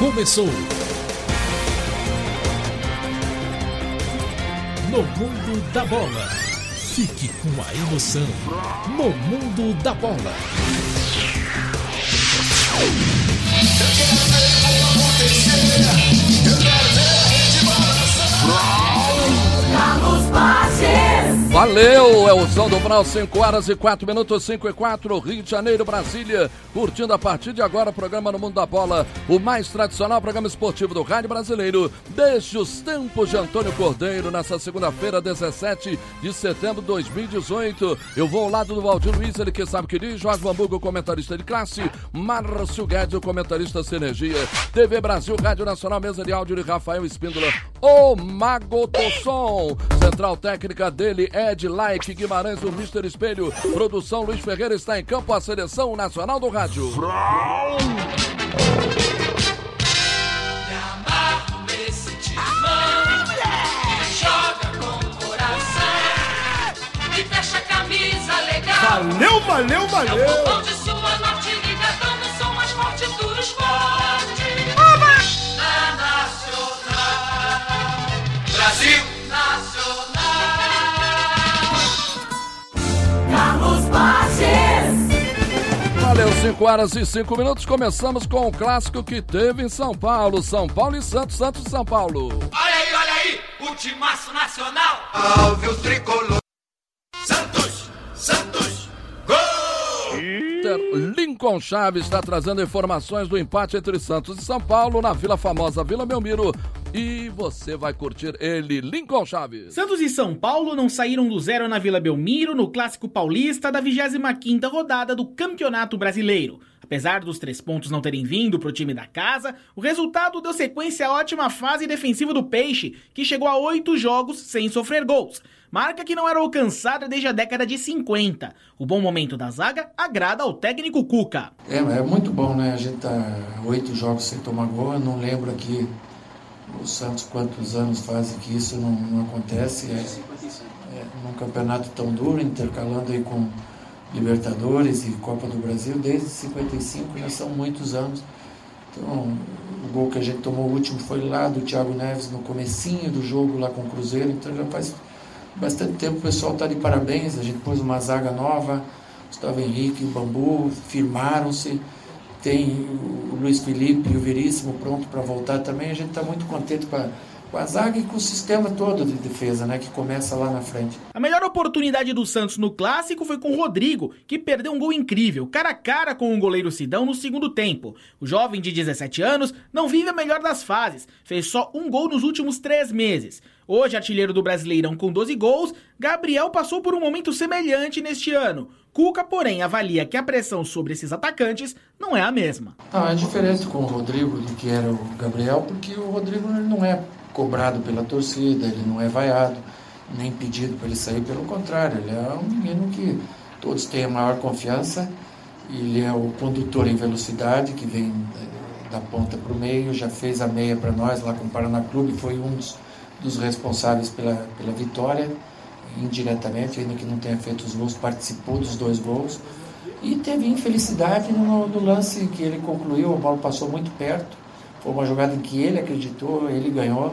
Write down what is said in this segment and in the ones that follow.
começou. No Mundo da Bola. Fique com a emoção. No Mundo da Bola. Carlos Basses. Valeu, é o som do Brau, 5 horas e 4 minutos, 5 e 4, Rio de Janeiro, Brasília, curtindo a partir de agora o programa No Mundo da Bola, o mais tradicional programa esportivo do rádio brasileiro, desde os tempos de Antônio Cordeiro, nessa segunda-feira, 17 de setembro de 2018. Eu vou ao lado do Valdir Luiz, ele que sabe que diz, Jorge Bambuga, o comentarista de classe, Márcio Guedes, o comentarista de energia, TV Brasil, Rádio Nacional, mesa de áudio de Rafael Espíndola, o Mago do Som, central técnica dele, Ed Like Guimarães, o Mister Espelho, produção Luiz Ferreira, está em campo a seleção nacional do rádio. Valeu, valeu, valeu! É o povão de sua norte ligadão no som mais forte do esporte. Na Nacional, Brasil Nacional. Carlos Basses. Valeu, 5 horas e 5 minutos, começamos com o clássico que teve em São Paulo, São Paulo e Santos, Santos e São Paulo. Olha aí, o timaço nacional. Alve o tricolor. Santos, Santos, gol! Lincoln Chaves está trazendo informações do empate entre Santos e São Paulo na Vila Famosa Vila Belmiro. E você vai curtir ele, Lincoln Chaves. Santos e São Paulo não saíram do zero na Vila Belmiro no Clássico Paulista da 25ª rodada do Campeonato Brasileiro. Apesar dos 3 pontos não terem vindo para o time da casa, o resultado deu sequência à ótima fase defensiva do Peixe, que chegou a 8 jogos sem sofrer gols. Marca que não era alcançada desde a década de 50. O bom momento da zaga agrada ao técnico Cuca. É muito bom, né? A gente tá 8 jogos sem tomar gol. Eu não lembro aqui o Santos quantos anos faz que isso não acontece. Num campeonato tão duro, intercalando aí com Libertadores e Copa do Brasil, desde 55 já são muitos anos. Então, o gol que a gente tomou o último foi lá do Thiago Neves no comecinho do jogo lá com o Cruzeiro, então já faz bastante tempo. O pessoal está de parabéns, a gente pôs uma zaga nova, Gustavo Henrique e o Bambu firmaram-se, tem o Luiz Felipe e o Veríssimo pronto para voltar também. A gente está muito contente com a zaga e com o sistema todo de defesa, né, que começa lá na frente. A melhor oportunidade do Santos no Clássico foi com o Rodrigo, que perdeu um gol incrível, cara a cara com o goleiro Sidão no segundo tempo. O jovem de 17 anos não vive a melhor das fases, fez só um gol nos últimos 3 meses. Hoje, artilheiro do Brasileirão com 12 gols, Gabriel passou por um momento semelhante neste ano. Cuca, porém, avalia que a pressão sobre esses atacantes não é a mesma. É diferente com o Rodrigo do que era o Gabriel, porque o Rodrigo não é cobrado pela torcida, ele não é vaiado, nem pedido para ele sair, pelo contrário, ele é um menino que todos têm a maior confiança, ele é o condutor em velocidade, que vem da ponta para o meio, já fez a meia para nós lá com o Paraná Clube, foi um dos responsáveis pela vitória, indiretamente, ainda que não tenha feito os gols, participou dos 2 gols, e teve infelicidade no lance que ele concluiu, a bola passou muito perto. Foi uma jogada em que ele acreditou, ele ganhou.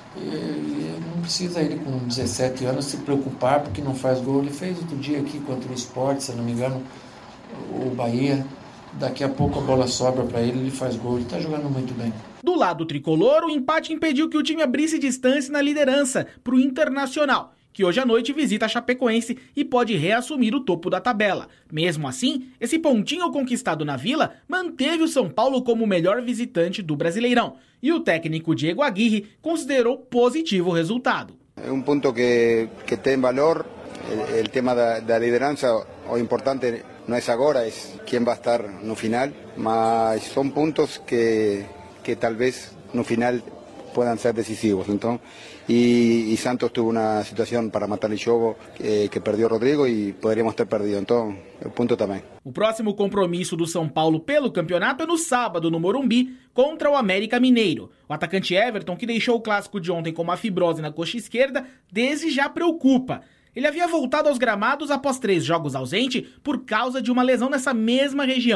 E não precisa ele com 17 anos se preocupar porque não faz gol. Ele fez outro dia aqui contra o Sport, se não me engano, o Bahia. Daqui a pouco a bola sobra para ele faz gol. Ele está jogando muito bem. Do lado tricolor, o empate impediu que o time abrisse distância na liderança para o Internacional, que hoje à noite visita a Chapecoense e pode reassumir o topo da tabela. Mesmo assim, esse pontinho conquistado na Vila manteve o São Paulo como o melhor visitante do Brasileirão. E o técnico Diego Aguirre considerou positivo o resultado. É um ponto que tem valor, o tema da liderança, o importante não é agora, é quem vai estar no final, mas são pontos que talvez no final puedan ser decisivos. Então, y Santos tuvo una situación para matar el jogo que perdeu Rodrigo e poderíamos ter perdido. Então, o ponto também. O próximo compromisso do São Paulo pelo campeonato é no sábado, no Morumbi, contra o América Mineiro. O atacante Everton, que deixou o clássico de ontem com uma fibrose na coxa esquerda, desde já preocupa. Ele havia voltado aos gramados após 3 jogos ausente por causa de uma lesão nessa mesma região.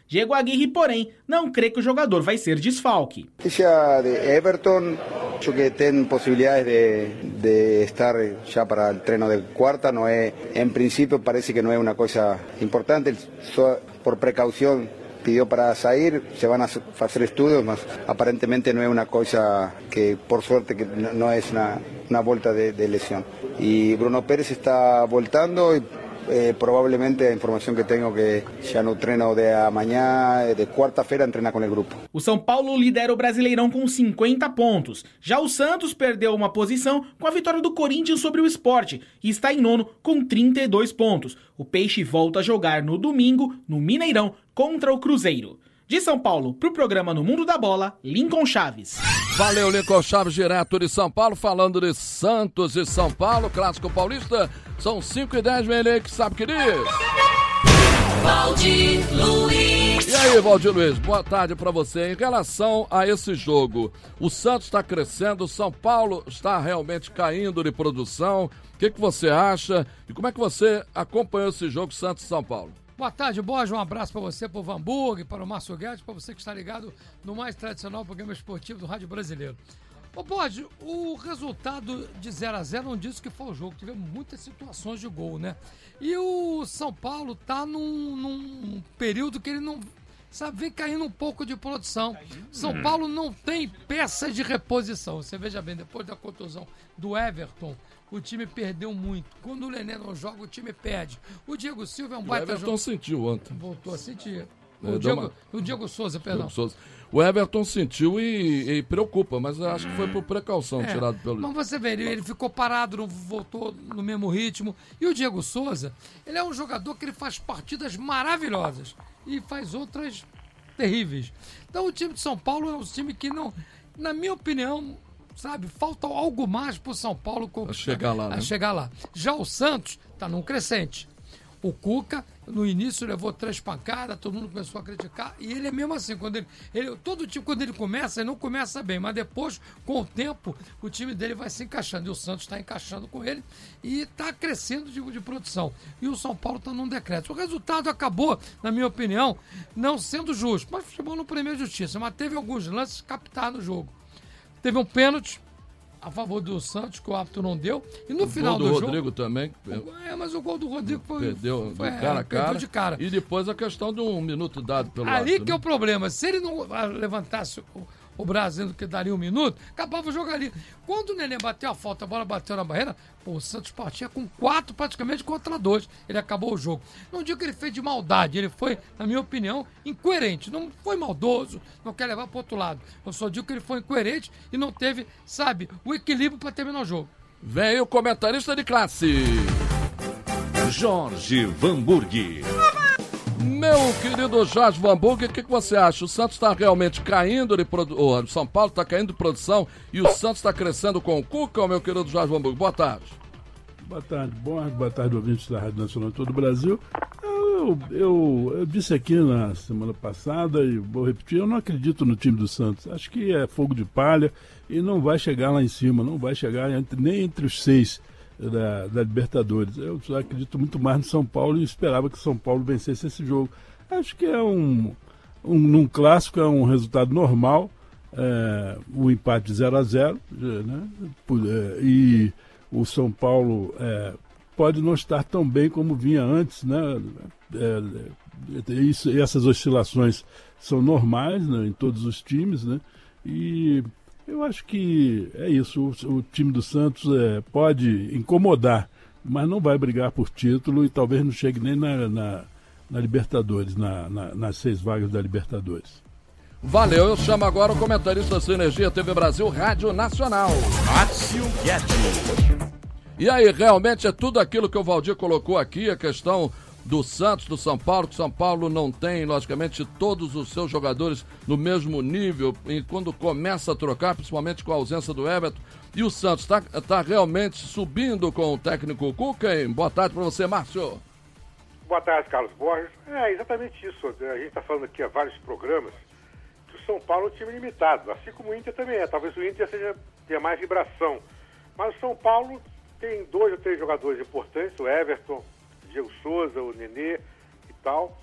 Diego Aguirre, porém, não crê que o jogador vai ser desfalque. Ella de Everton, acho que tem possibilidades de estar já para o treino de quarta, não é, em princípio parece que não é uma coisa importante, só por precaução pidió para sair, se van a hacer estudios, mas aparentemente no es una cosa que, por suerte, que no es una vuelta de lesión. Y Bruno Pérez está voltando y provavelmente a informação que tenho que já no treino de amanhã, de quarta-feira, treina com o grupo. O São Paulo lidera o Brasileirão com 50 pontos. Já o Santos perdeu uma posição com a vitória do Corinthians sobre o Sport e está em nono com 32 pontos. O Peixe volta a jogar no domingo, no Mineirão, contra o Cruzeiro. De São Paulo, para o programa No Mundo da Bola, Lincoln Chaves. Valeu, Lincoln Chaves, direto de São Paulo, falando de Santos e São Paulo, Clássico Paulista. São 5h10, vem ele que sabe o que diz. Valdir Luiz. E aí, Valdir Luiz, boa tarde para você. Em relação a esse jogo, o Santos está crescendo, o São Paulo está realmente caindo de produção. O que você acha? E como é que você acompanhou esse jogo Santos e São Paulo? Boa tarde, Borja. Um abraço para você, para o Hamburgo, para o Márcio Guedes, para você que está ligado no mais tradicional programa esportivo do Rádio Brasileiro. Ô, Borja, o resultado de 0-0 não disse que foi o jogo. Tivemos muitas situações de gol, né? E o São Paulo tá num período que ele não... Sabe, vem caindo um pouco de produção. São Paulo não tem peças de reposição. Você veja bem, depois da contusão do Everton, o time perdeu muito. Quando o Nenê não joga, o time perde. O Diego Silva é um baita jogador. O Everton sentiu ontem. Voltou a sentir. O Diego Souza, perdão. Diego Souza. O Everton sentiu e preocupa, mas eu acho que foi por precaução tirado pelo... Mas você vê, ele ficou parado, não voltou no mesmo ritmo. E o Diego Souza, ele é um jogador que ele faz partidas maravilhosas e faz outras terríveis. Então o time de São Paulo é um time que não, na minha opinião, sabe, falta algo mais pro São Paulo chegar lá. Já o Santos tá num crescente. O Cuca, no início, levou 3 pancadas, todo mundo começou a criticar, e ele é mesmo assim, todo time, quando ele começa, ele não começa bem, mas depois, com o tempo, o time dele vai se encaixando, e o Santos está encaixando com ele, e está crescendo de produção. E o São Paulo está num decréscimo. O resultado acabou, na minha opinião, não sendo justo, mas futebol não premia a justiça, mas teve alguns lances captados no jogo. Teve um pênalti a favor do Santos, que o árbitro não deu. E no final do jogo... O Rodrigo também. Mas o gol do Rodrigo perdeu cara a cara. De cara. E depois a questão de 1 minuto dado pelo árbitro. Ali que é o problema. Se ele não levantasse o Brasil, que daria 1 minuto, acabava o jogo ali. Quando o Nenê bateu a falta, a bola bateu na barreira, o Santos partia com 4 praticamente contra 2. Ele acabou o jogo. Não digo que ele fez de maldade, ele foi, na minha opinião, incoerente. Não foi maldoso, não quer levar para o outro lado. Eu só digo que ele foi incoerente e não teve, sabe, o equilíbrio para terminar o jogo. Vem o comentarista de classe, Jorge Vanburgh. Meu querido Jorge Vanburgh, o que você acha? O Santos está realmente caindo de produção, o São Paulo está caindo de produção e o Santos está crescendo com o Cuca, meu querido Jorge Vanburgh? Boa tarde. Boa tarde, boa tarde, ouvintes da Rádio Nacional de todo o Brasil. Eu disse aqui na semana passada e vou repetir, eu não acredito no time do Santos. Acho que é fogo de palha e não vai chegar lá em cima, não vai chegar nem entre os 6 da Libertadores. Eu acredito muito mais no São Paulo e esperava que o São Paulo vencesse esse jogo. Acho que é num clássico é um resultado normal, um empate 0-0, né? E o São Paulo pode não estar tão bem como vinha antes, né? Essas oscilações são normais, né, em todos os times, né? E eu acho que é isso. O time do Santos pode incomodar, mas não vai brigar por título e talvez não chegue nem na Libertadores, nas 6 vagas da Libertadores. Valeu, eu chamo agora o comentarista da Sinergia TV Brasil, Rádio Nacional, Márcio Guedes. E aí, realmente é tudo aquilo que o Valdir colocou aqui, a questão do Santos, do São Paulo, que o São Paulo não tem, logicamente, todos os seus jogadores no mesmo nível, e quando começa a trocar, principalmente com a ausência do Everton, e o Santos está realmente subindo com o técnico Cuca, hein? Boa tarde para você, Márcio. Boa tarde, Carlos Borges. É exatamente isso, a gente está falando aqui há vários programas, que o São Paulo é um time limitado, assim como o Inter também é, talvez o Inter tenha mais vibração, mas o São Paulo tem 2 ou 3 jogadores importantes, o Everton, Diego Souza, o Nenê e tal.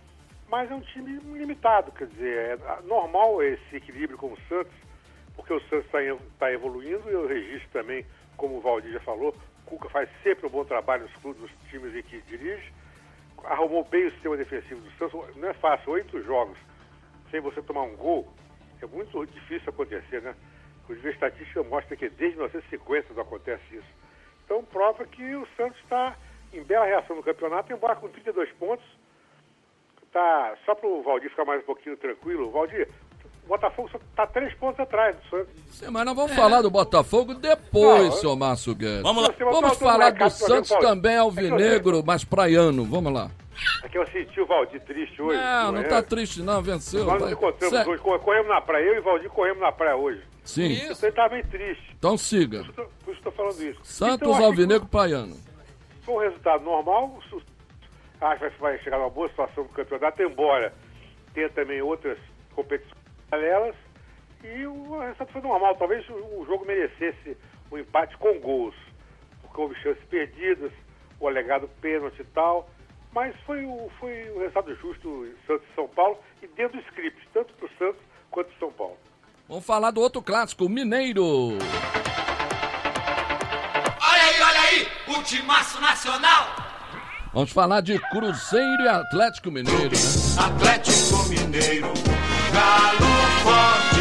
mas é um time limitado, quer dizer, é normal esse equilíbrio com o Santos, porque o Santos está evoluindo, e eu registro também, como o Valdir já falou, o Cuca faz sempre um bom trabalho nos clubes, nos times em que dirige, arrumou bem o sistema defensivo do Santos, não é fácil, 8 jogos sem você tomar um gol, é muito difícil acontecer, né? Inclusive a estatística mostra que desde 1950 não acontece isso. Então prova que o Santos está em bela reação no campeonato, embora com 32 pontos, tá, só para o Valdir ficar mais um pouquinho tranquilo, Valdir, o Botafogo só está 3 pontos atrás do Santos. Sim, mas nós vamos falar do Botafogo depois, seu Márcio Guedes. Vamos lá. Vamos falar do Santos também, alvinegro, mas praiano. Vamos lá. É que eu senti o Valdir triste hoje. Não tá triste não, venceu. Nós nos encontramos hoje, corremos na praia, eu e o Valdir corremos na praia hoje. Sim. Isso. Ele estava bem triste. Então siga. Por isso estou falando isso. Santos, então, alvinegro, praiano. Foi um resultado normal, acho que vai chegar numa boa situação do campeonato, embora tenha também outras competições paralelas, e o resultado foi normal. Talvez o jogo merecesse um empate com gols, porque houve chances perdidas, o alegado pênalti e tal, mas foi um resultado justo Santos e São Paulo, e dentro do script, tanto para o Santos quanto para o São Paulo. Vamos falar do outro clássico, o Mineiro. Olha aí, o timaço nacional. Vamos falar de Cruzeiro e Atlético Mineiro, né? Atlético Mineiro, galo forte,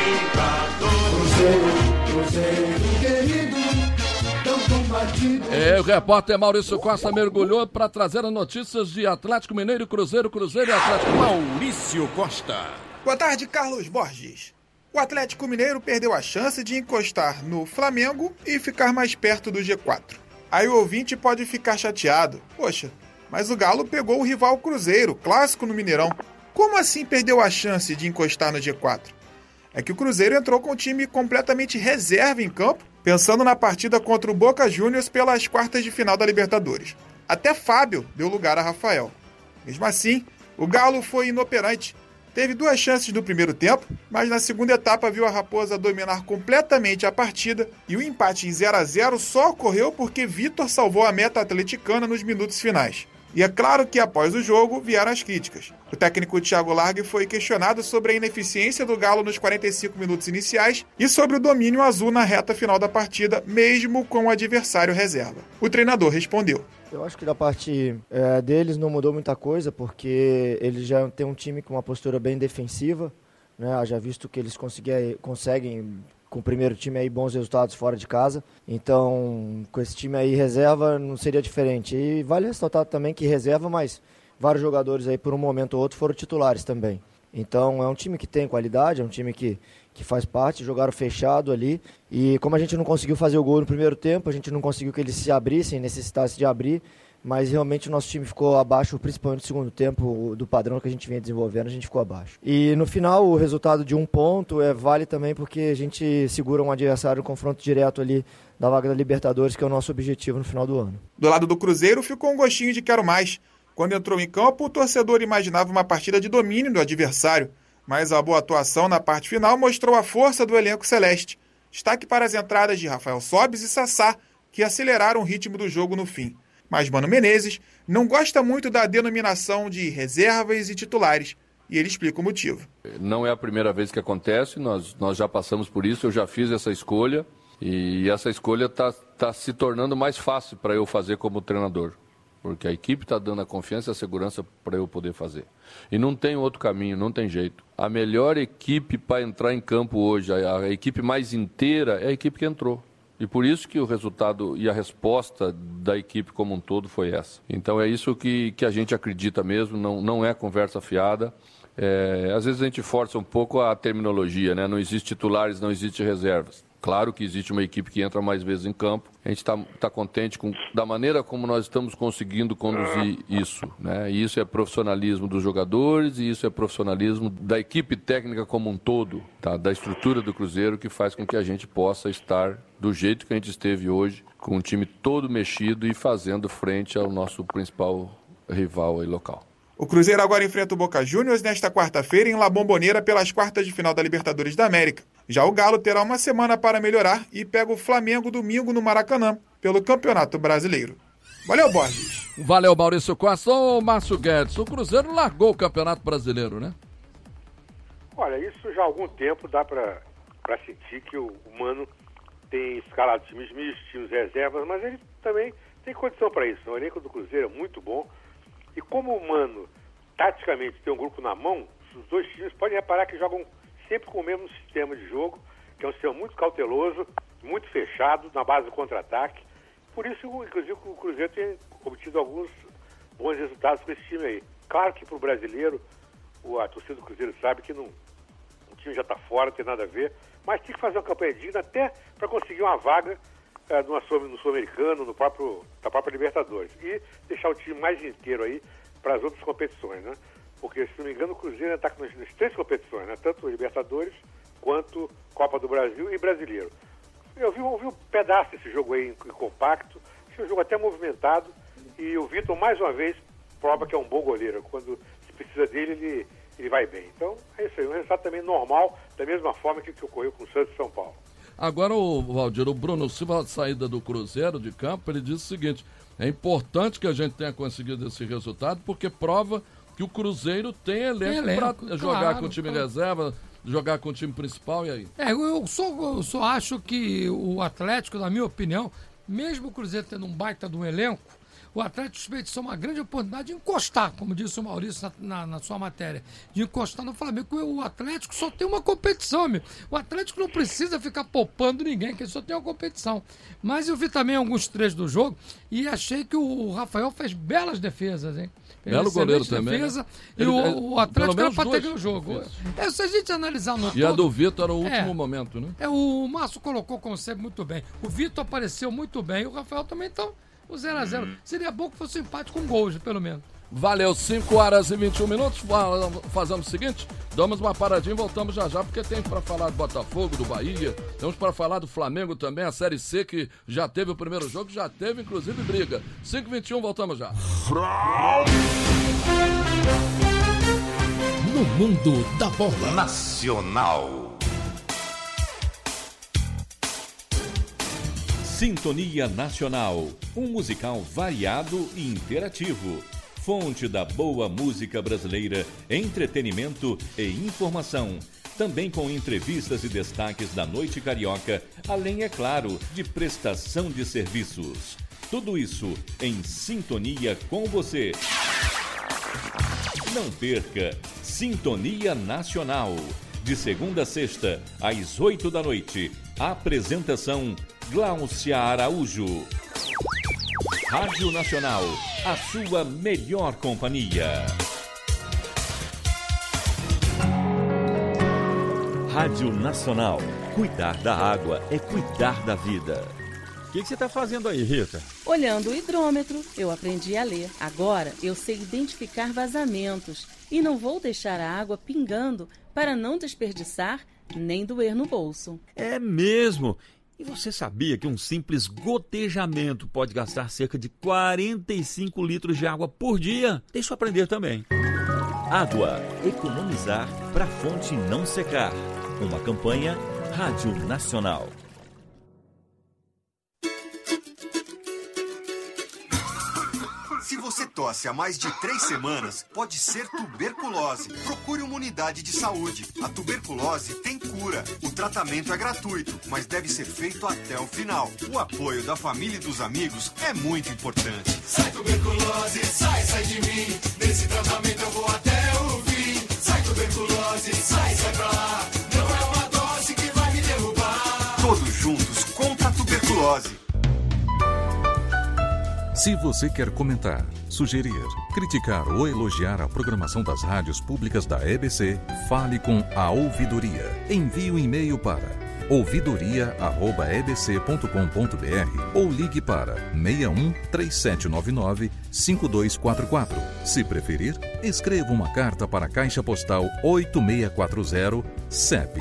vingador. Cruzeiro querido, tão combatido. O repórter Maurício Costa mergulhou para trazer as notícias de Atlético Mineiro, Cruzeiro e Atlético. Maurício Costa. Boa tarde, Carlos Borges. O Atlético Mineiro perdeu a chance de encostar no Flamengo e ficar mais perto do G4. Aí o ouvinte pode ficar chateado. Poxa, mas o Galo pegou o rival Cruzeiro, clássico no Mineirão. Como assim perdeu a chance de encostar no G4? É que o Cruzeiro entrou com o time completamente reserva em campo, pensando na partida contra o Boca Juniors pelas quartas de final da Libertadores. Até Fábio deu lugar a Rafael. Mesmo assim, o Galo foi inoperante. Teve 2 chances no primeiro tempo, mas na segunda etapa viu a Raposa dominar completamente a partida e o empate em 0-0 só ocorreu porque Vitor salvou a meta atleticana nos minutos finais. E é claro que após o jogo vieram as críticas. O técnico Thiago Largue foi questionado sobre a ineficiência do Galo nos 45 minutos iniciais e sobre o domínio azul na reta final da partida, mesmo com o adversário reserva. O treinador respondeu. Eu acho que da parte deles não mudou muita coisa, porque eles já têm um time com uma postura bem defensiva, né? Já visto que eles conseguem com o primeiro time aí bons resultados fora de casa. Então, com esse time aí reserva não seria diferente. E vale ressaltar também que reserva, mas vários jogadores aí por um momento ou outro foram titulares também. Então é um time que tem qualidade, é um time que faz parte, jogaram fechado ali. E como a gente não conseguiu fazer o gol no primeiro tempo, a gente não conseguiu que eles se abrissem, necessitassem de abrir, mas realmente o nosso time ficou abaixo, principalmente no segundo tempo, do padrão que a gente vinha desenvolvendo, a gente ficou abaixo. E no final, o resultado de 1 ponto vale também porque a gente segura um adversário no confronto direto ali da vaga da Libertadores, que é o nosso objetivo no final do ano. Do lado do Cruzeiro ficou um gostinho de quero mais. Quando entrou em campo, o torcedor imaginava uma partida de domínio do adversário, mas a boa atuação na parte final mostrou a força do elenco celeste. Destaque para as entradas de Rafael Sobis e Sassá, que aceleraram o ritmo do jogo no fim. Mas Mano Menezes não gosta muito da denominação de reservas e titulares, e ele explica o motivo. Não é a primeira vez que acontece, nós já passamos por isso, eu já fiz essa escolha, e essa escolha está se tornando mais fácil para eu fazer como treinador. Porque a equipe está dando a confiança e a segurança para eu poder fazer. E não tem outro caminho, não tem jeito. A melhor equipe para entrar em campo hoje, a equipe mais inteira, é a equipe que entrou. E por isso que o resultado e a resposta da equipe como um todo foi essa. Então é isso que a gente acredita mesmo, não é conversa fiada. Às vezes a gente força um pouco a terminologia, né? Não existe titulares, não existe reservas. Claro que existe uma equipe que entra mais vezes em campo. A gente está contente da maneira como nós estamos conseguindo conduzir isso, né? E isso é profissionalismo dos jogadores e isso é profissionalismo da equipe técnica como um todo, tá? Da estrutura do Cruzeiro, que faz com que a gente possa estar do jeito que a gente esteve hoje, com o time todo mexido e fazendo frente ao nosso principal rival aí local. O Cruzeiro agora enfrenta o Boca Juniors nesta quarta-feira em La Bombonera pelas quartas de final da Libertadores da América. Já o Galo terá uma semana para melhorar e pega o Flamengo domingo no Maracanã, pelo Campeonato Brasileiro. Valeu, Borges. Valeu, Maurício Costa. Ô, Márcio Guedes, o Cruzeiro largou o Campeonato Brasileiro, né? Olha, isso já há algum tempo dá para sentir que o Mano tem escalado times mistos, times reservas, mas ele também tem condição para isso. O elenco do Cruzeiro é muito bom. E como o Mano, taticamente, tem um grupo na mão, os dois times podem reparar que jogam sempre com o mesmo sistema de jogo, que é um sistema muito cauteloso, muito fechado, na base do contra-ataque. Por isso, inclusive, o Cruzeiro tem obtido alguns bons resultados com esse time aí. Claro que para o brasileiro, a torcida do Cruzeiro sabe que o time já está fora, não tem nada a ver, mas tem que fazer uma campanha digna até para conseguir uma vaga no Sul-Americano, na própria Libertadores. E deixar o time mais inteiro aí para as outras competições, né? Porque, se não me engano, o Cruzeiro está nas 3 competições, né? Tanto Libertadores quanto Copa do Brasil e Brasileiro. Eu vi um pedaço desse jogo aí em compacto, achei um jogo até movimentado, e o Vitor, mais uma vez, prova que é um bom goleiro. Quando se precisa dele, ele vai bem. Então, é isso aí, um resultado também normal, da mesma forma que ocorreu com o Santos e São Paulo. Agora, Valdir, o Bruno Silva, na saída do Cruzeiro de campo, ele disse o seguinte: é importante que a gente tenha conseguido esse resultado, porque prova que o Cruzeiro tem elenco para jogar com o time reserva, jogar com o time principal, e aí? Eu só acho que o Atlético, na minha opinião, mesmo o Cruzeiro tendo um baita de um elenco, o Atlético desperdiçou uma grande oportunidade de encostar, como disse o Maurício na sua matéria, de encostar no Flamengo. O Atlético só tem uma competição, meu. O Atlético não precisa ficar poupando ninguém, que ele só tem uma competição. Mas eu vi também alguns trechos do jogo e achei que o Rafael fez belas defesas, hein? Belo goleiro também. Defesa, né? E o Atlético era para ter ganho o jogo. Se a gente analisar no E todo, a do Vitor era o último momento, né? O Márcio colocou como sempre muito bem. O Vitor apareceu muito bem, o Rafael também, então, o 0x0. Seria bom que fosse um empate com gols, pelo menos. Valeu, 5h21. Fazemos o seguinte, damos uma paradinha e voltamos já, porque tem para falar do Botafogo, do Bahia, temos para falar do Flamengo também, a Série C, que já teve o primeiro jogo, já teve inclusive briga. 5h21, voltamos já. No mundo da bola nacional. Sintonia Nacional, um musical variado e interativo. Fonte da boa música brasileira, entretenimento e informação. Também com entrevistas e destaques da noite carioca, além, é claro, de prestação de serviços. Tudo isso em sintonia com você. Não perca Sintonia Nacional. De segunda a sexta, às 8 da noite. Apresentação Gláucia Araújo. Rádio Nacional, a sua melhor companhia. Rádio Nacional. Cuidar da água é cuidar da vida. O que você está fazendo aí, Rita? Olhando o hidrômetro. Eu aprendi a ler. Agora eu sei identificar vazamentos e não vou deixar a água pingando para não desperdiçar nem doer no bolso. É mesmo? E você sabia que um simples gotejamento pode gastar cerca de 45 litros de água por dia? Deixa eu aprender também. Água. Economizar para a fonte não secar. Uma campanha Rádio Nacional. Se você tosse há mais de 3 semanas, pode ser tuberculose. Procure uma unidade de saúde. A tuberculose tem cura. O tratamento é gratuito, mas deve ser feito até o final. O apoio da família e dos amigos é muito importante. Sai tuberculose, sai de mim. Nesse tratamento eu vou até o fim. Sai tuberculose, sai pra lá. Não é uma dose que vai me derrubar. Todos juntos contra a tuberculose. Se você quer comentar, sugerir, criticar ou elogiar a programação das rádios públicas da EBC, fale com a Ouvidoria. Envie um e-mail para ouvidoria@ebc.com.br ou ligue para 61 3799 5244. Se preferir, escreva uma carta para a Caixa Postal 8640, CEP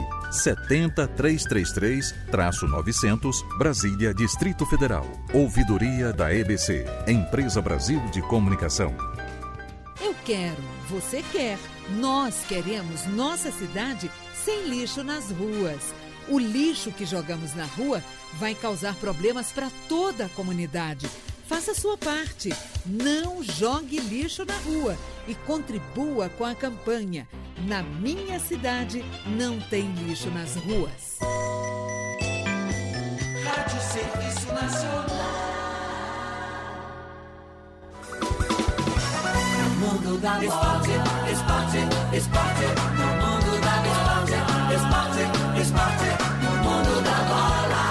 70333-900, Brasília, Distrito Federal. Ouvidoria da EBC, Empresa Brasil de Comunicação. Eu quero, você quer, nós queremos nossa cidade sem lixo nas ruas. O lixo que jogamos na rua vai causar problemas para toda a comunidade. Faça a sua parte. Não jogue lixo na rua e contribua com a campanha Na Minha Cidade Não Tem Lixo nas Ruas. Rádio Serviço Nacional. No mundo da esporte, esporte, esporte. No mundo da esporte, esporte, esporte. No mundo da bola.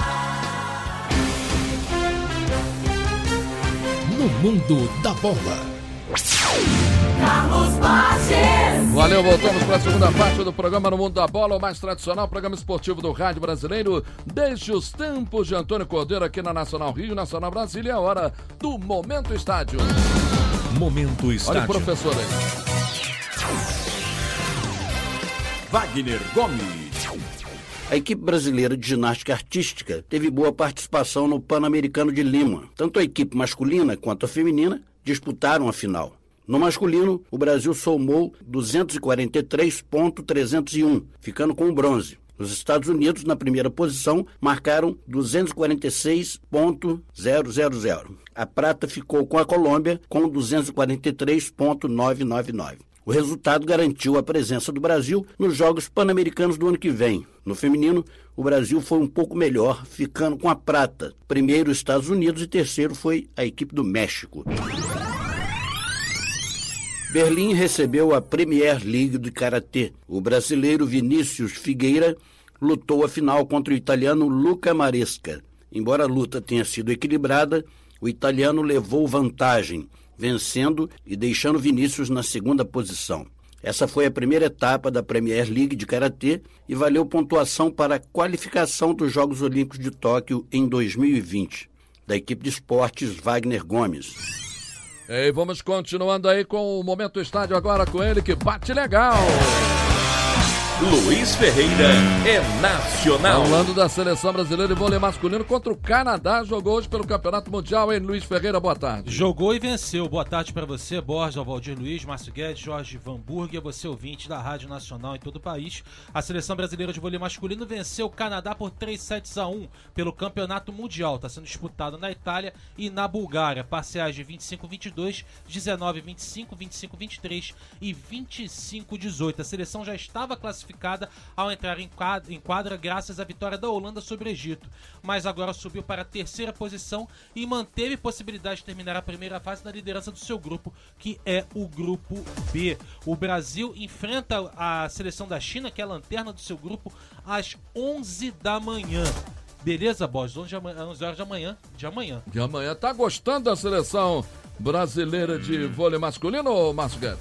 No mundo da bola. Carlos Borges. Valeu, voltamos para a segunda parte do programa No Mundo da Bola, o mais tradicional programa esportivo do rádio brasileiro, desde os tempos de Antônio Cordeiro aqui na Nacional Rio, Nacional Brasília, é a hora do Momento Estádio. Momento Estádio. Olha o professor aí. Wagner Gomes. A equipe brasileira de ginástica artística teve boa participação no Pan-Americano de Lima. Tanto a equipe masculina quanto a feminina disputaram a final. No masculino, o Brasil somou 243,301, ficando com o bronze. Os Estados Unidos, na primeira posição, marcaram 246,000. A prata ficou com a Colômbia, com 243,999. O resultado garantiu a presença do Brasil nos Jogos Pan-Americanos do ano que vem. No feminino, o Brasil foi um pouco melhor, ficando com a prata. Primeiro, os Estados Unidos, e terceiro foi a equipe do México. Berlim recebeu a Premier League de Karatê. O brasileiro Vinícius Figueira lutou a final contra o italiano Luca Maresca. Embora a luta tenha sido equilibrada, o italiano levou vantagem, vencendo e deixando Vinícius na segunda posição. Essa foi a primeira etapa da Premier League de Karatê e valeu pontuação para a qualificação dos Jogos Olímpicos de Tóquio em 2020. Da equipe de esportes, Wagner Gomes. E vamos continuando aí com o Momento Estádio agora com ele que bate legal. Luiz Ferreira é nacional. Falando da seleção brasileira de vôlei masculino contra o Canadá, jogou hoje pelo Campeonato Mundial, hein, Luiz Ferreira, boa tarde. Jogou e venceu. Boa tarde para você, Borges, Alvaldir Luiz, Márcio Guedes, Jorge Van Burg, você ouvinte da Rádio Nacional em todo o país. A seleção brasileira de vôlei masculino venceu o Canadá por 3-1 pelo Campeonato Mundial. Está sendo disputado na Itália e na Bulgária. Parciais de 25-22, 19-25, 25-23 e 25-18. A seleção já estava classificada ao entrar em quadra graças à vitória da Holanda sobre o Egito, mas agora subiu para a terceira posição e manteve possibilidade de terminar a primeira fase na liderança do seu grupo, que é o Grupo B. O Brasil enfrenta a seleção da China, que é a lanterna do seu grupo, às 11 da manhã. Beleza, Borges? 11 horas de amanhã. De amanhã. Tá gostando da seleção brasileira de vôlei masculino, Márcio Guedes?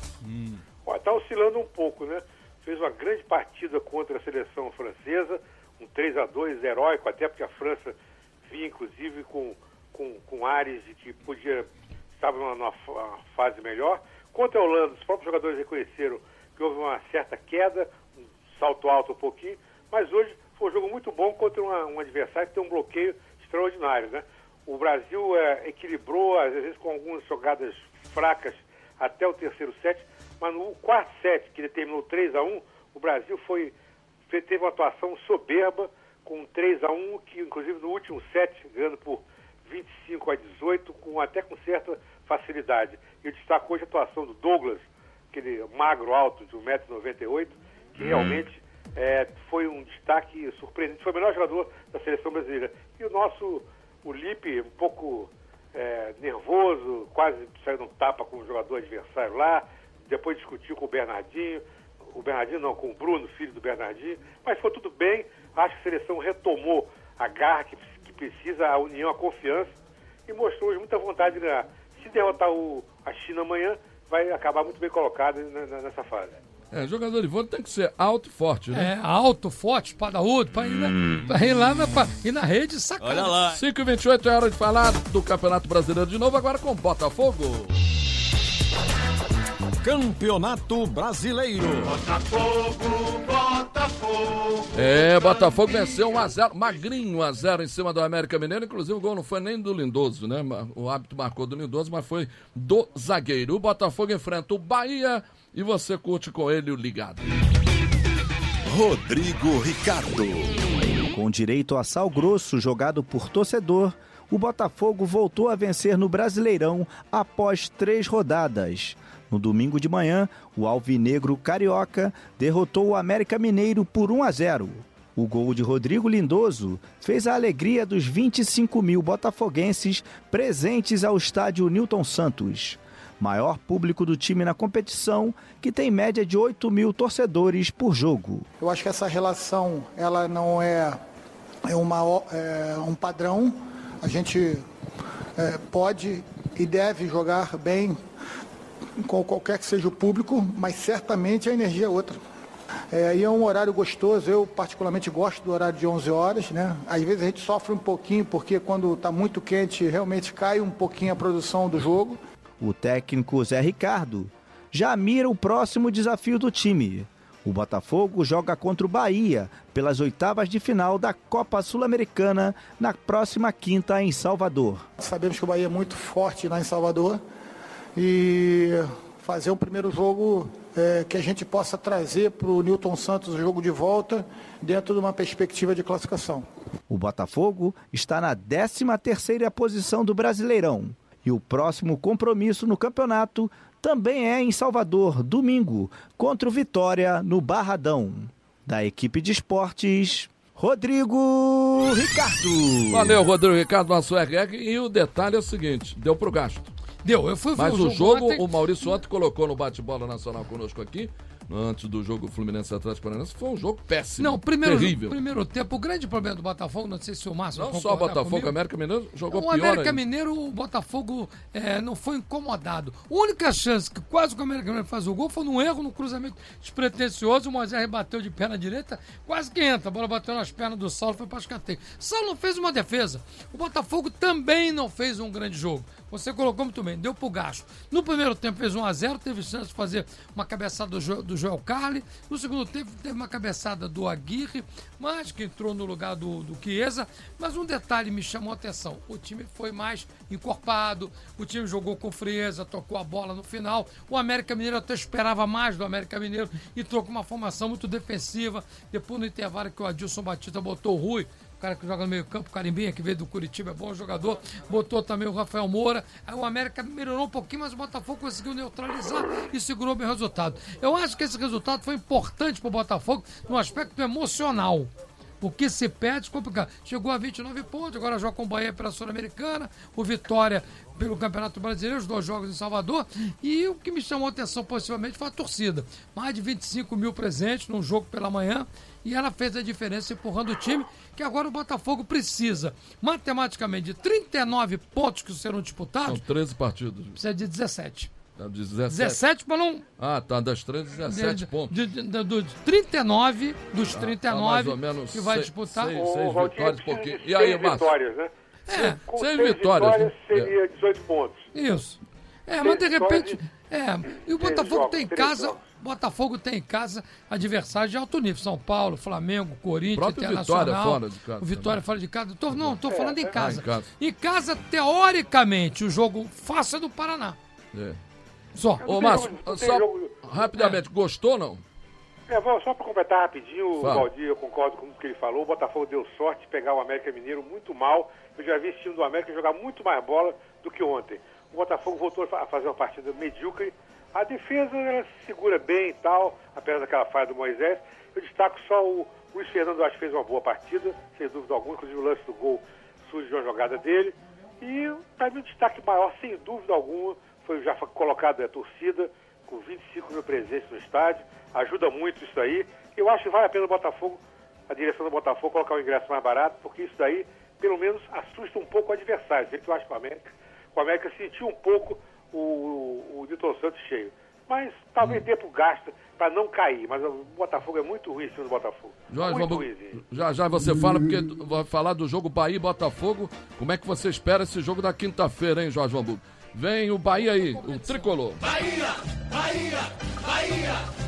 Tá oscilando um pouco, né? Fez uma grande partida contra a seleção francesa, um 3-2 heróico, até porque a França vinha, inclusive, com áreas de que estava numa fase melhor. Contra a Holanda, os próprios jogadores reconheceram que houve uma certa queda, um salto alto um pouquinho, mas hoje foi um jogo muito bom contra um adversário que tem um bloqueio extraordinário, né? O Brasil equilibrou, às vezes com algumas jogadas fracas até o terceiro set, mas no quarto set, que ele terminou 3-1, o Brasil teve uma atuação soberba, com 3-1, que inclusive no último set, ganhando por 25-18, até com certa facilidade. E eu destaco hoje a atuação do Douglas, aquele magro alto de 1,98 m, que realmente foi um destaque surpreendente. Foi o melhor jogador da seleção brasileira. E o Lipe, um pouco nervoso, quase saiu num tapa com o jogador adversário lá, depois discutiu com o Bernardinho, com o Bruno, filho do Bernardinho, mas foi tudo bem. Acho que a seleção retomou a garra que precisa, a união, a confiança, e mostrou hoje muita vontade de ganhar. Se derrotar a China amanhã, vai acabar muito bem colocado nessa fase. Jogador de vôlei tem que ser alto e forte, né? Alto, forte, espadaúdo, pra ir lá na rede, sacana. Olha lá. 5h28 é hora de falar do Campeonato Brasileiro de novo, agora com Botafogo. Campeonato Brasileiro. Botafogo. Botafogo venceu 1-0, magrinho 1-0 em cima do América Mineiro. Inclusive o gol não foi nem do Lindoso, né? O árbitro marcou do Lindoso, mas foi do zagueiro. O Botafogo enfrenta o Bahia e você curte com ele o Ligado. Rodrigo Ricardo. Com direito a sal grosso jogado por torcedor, o Botafogo voltou a vencer no Brasileirão após 3 rodadas. No domingo de manhã, o alvinegro carioca derrotou o América Mineiro por 1-0. O gol de Rodrigo Lindoso fez a alegria dos 25 mil botafoguenses presentes ao estádio Newton Santos. Maior público do time na competição, que tem média de 8 mil torcedores por jogo. Eu acho que essa relação ela não é um padrão. A gente pode e deve jogar bem com qualquer que seja o público, mas certamente a energia é outra. E é um horário gostoso, eu particularmente gosto do horário de 11 horas, né? Às vezes a gente sofre um pouquinho, porque quando está muito quente, realmente cai um pouquinho a produção do jogo. O técnico Zé Ricardo já mira o próximo desafio do time. O Botafogo joga contra o Bahia pelas oitavas de final da Copa Sul-Americana na próxima quinta em Salvador. Sabemos que o Bahia é muito forte lá em Salvador e fazer um primeiro jogo que a gente possa trazer para o Newton Santos o jogo de volta dentro de uma perspectiva de classificação. O Botafogo está na 13ª posição do Brasileirão. E o próximo compromisso no campeonato também é em Salvador, domingo, contra o Vitória, no Barradão. Da equipe de esportes, Rodrigo Ricardo. Valeu, Rodrigo Ricardo, nosso RR. E o detalhe é o seguinte, deu pro gasto. Deu, eu fui ver mas o jogo o Maurício ontem colocou no bate-bola nacional conosco aqui, antes do jogo Fluminense Atlético Paranaense, foi um jogo péssimo. Não, terrível. Primeiro tempo, o grande problema do Botafogo, não sei se o Márcio não só o Botafogo, comigo, o América Mineiro jogou pior. O América ainda. Mineiro, o Botafogo não foi incomodado. A única chance que quase que o América Mineiro faz o gol foi num erro, num cruzamento despretensioso, o Moisés rebateu de perna direita, quase que entra, a bola bateu nas pernas do Saulo, foi para escanteio. Saulo não fez uma defesa. O Botafogo também não fez um grande jogo. Você colocou muito bem, deu pro gasto. No primeiro tempo fez 1-0, teve chance de fazer uma cabeçada do Joel Carli. No segundo tempo teve uma cabeçada do Aguirre, mas que entrou no lugar do Chiesa. Mas um detalhe me chamou a atenção. O time foi mais encorpado, o time jogou com frieza, tocou a bola no final. O América Mineiro até esperava mais do América Mineiro e trocou uma formação muito defensiva. Depois no intervalo que o Adilson Batista botou o Rui, o cara que joga no meio campo, o Carimbinha, que veio do Curitiba, é bom jogador, botou também o Rafael Moura, aí o América melhorou um pouquinho, mas o Botafogo conseguiu neutralizar e segurou bem o resultado. Eu acho que esse resultado foi importante para o Botafogo no aspecto emocional. Porque se perde, complicado. Chegou a 29 pontos, agora joga com o Bahia pela Sul-Americana, o Vitória pelo Campeonato Brasileiro, os 2 jogos em Salvador. E o que me chamou a atenção possivelmente foi a torcida. Mais de 25 mil presentes num jogo pela manhã. E ela fez a diferença empurrando o time, que agora o Botafogo precisa, matematicamente, de 39 pontos que serão disputados. São 13 partidos. Precisa de 17. 17 para não... Ah, tá, das 13, 17 pontos. Dos 39, dos 39 mais ou menos que vai disputar. 6 vitórias, pouquinho. E aí, Márcio? Vitórias, né? Com 6 vitórias seria 18 pontos. Isso. Mas de repente... E o Botafogo tem em casa... Botafogo tem em casa adversários de alto nível. São Paulo, Flamengo, Corinthians, Internacional. Vitória fora de casa. O Vitória fora de casa. Estou falando em casa. Em casa, teoricamente, o jogo fácil é do Paraná. Só. Ô, Márcio, rapidamente, gostou ou não? Só para completar rapidinho, Valdir, eu concordo com o que ele falou. O Botafogo deu sorte de pegar o América Mineiro muito mal. Eu já vi esse time do América jogar muito mais bola do que ontem. O Botafogo voltou a fazer uma partida medíocre. A defesa ela se segura bem e tal, apesar daquela falha do Moisés. Eu destaco só o Luiz Fernando, acho que fez uma boa partida, sem dúvida alguma, inclusive o lance do gol surge de uma jogada dele. E para mim o destaque maior, sem dúvida alguma, foi já colocado a torcida, com 25 mil presentes no estádio. Ajuda muito isso aí. Eu acho que vale a pena o Botafogo, a direção do Botafogo, colocar o ingresso mais barato, porque isso daí, pelo menos, assusta um pouco o adversário. Eu acho que o América sentiu um pouco o Newton Santos cheio. Mas talvez dê pro gasto para não cair. Mas o Botafogo é muito ruim em cima do Botafogo. Jorge, muito ruim. Já você fala, porque vai falar do jogo Bahia e Botafogo. Como é que você espera esse jogo da quinta-feira, hein, Jorge Hamburgo? Vem o Bahia aí, o tricolor. Bahia, Bahia, Bahia.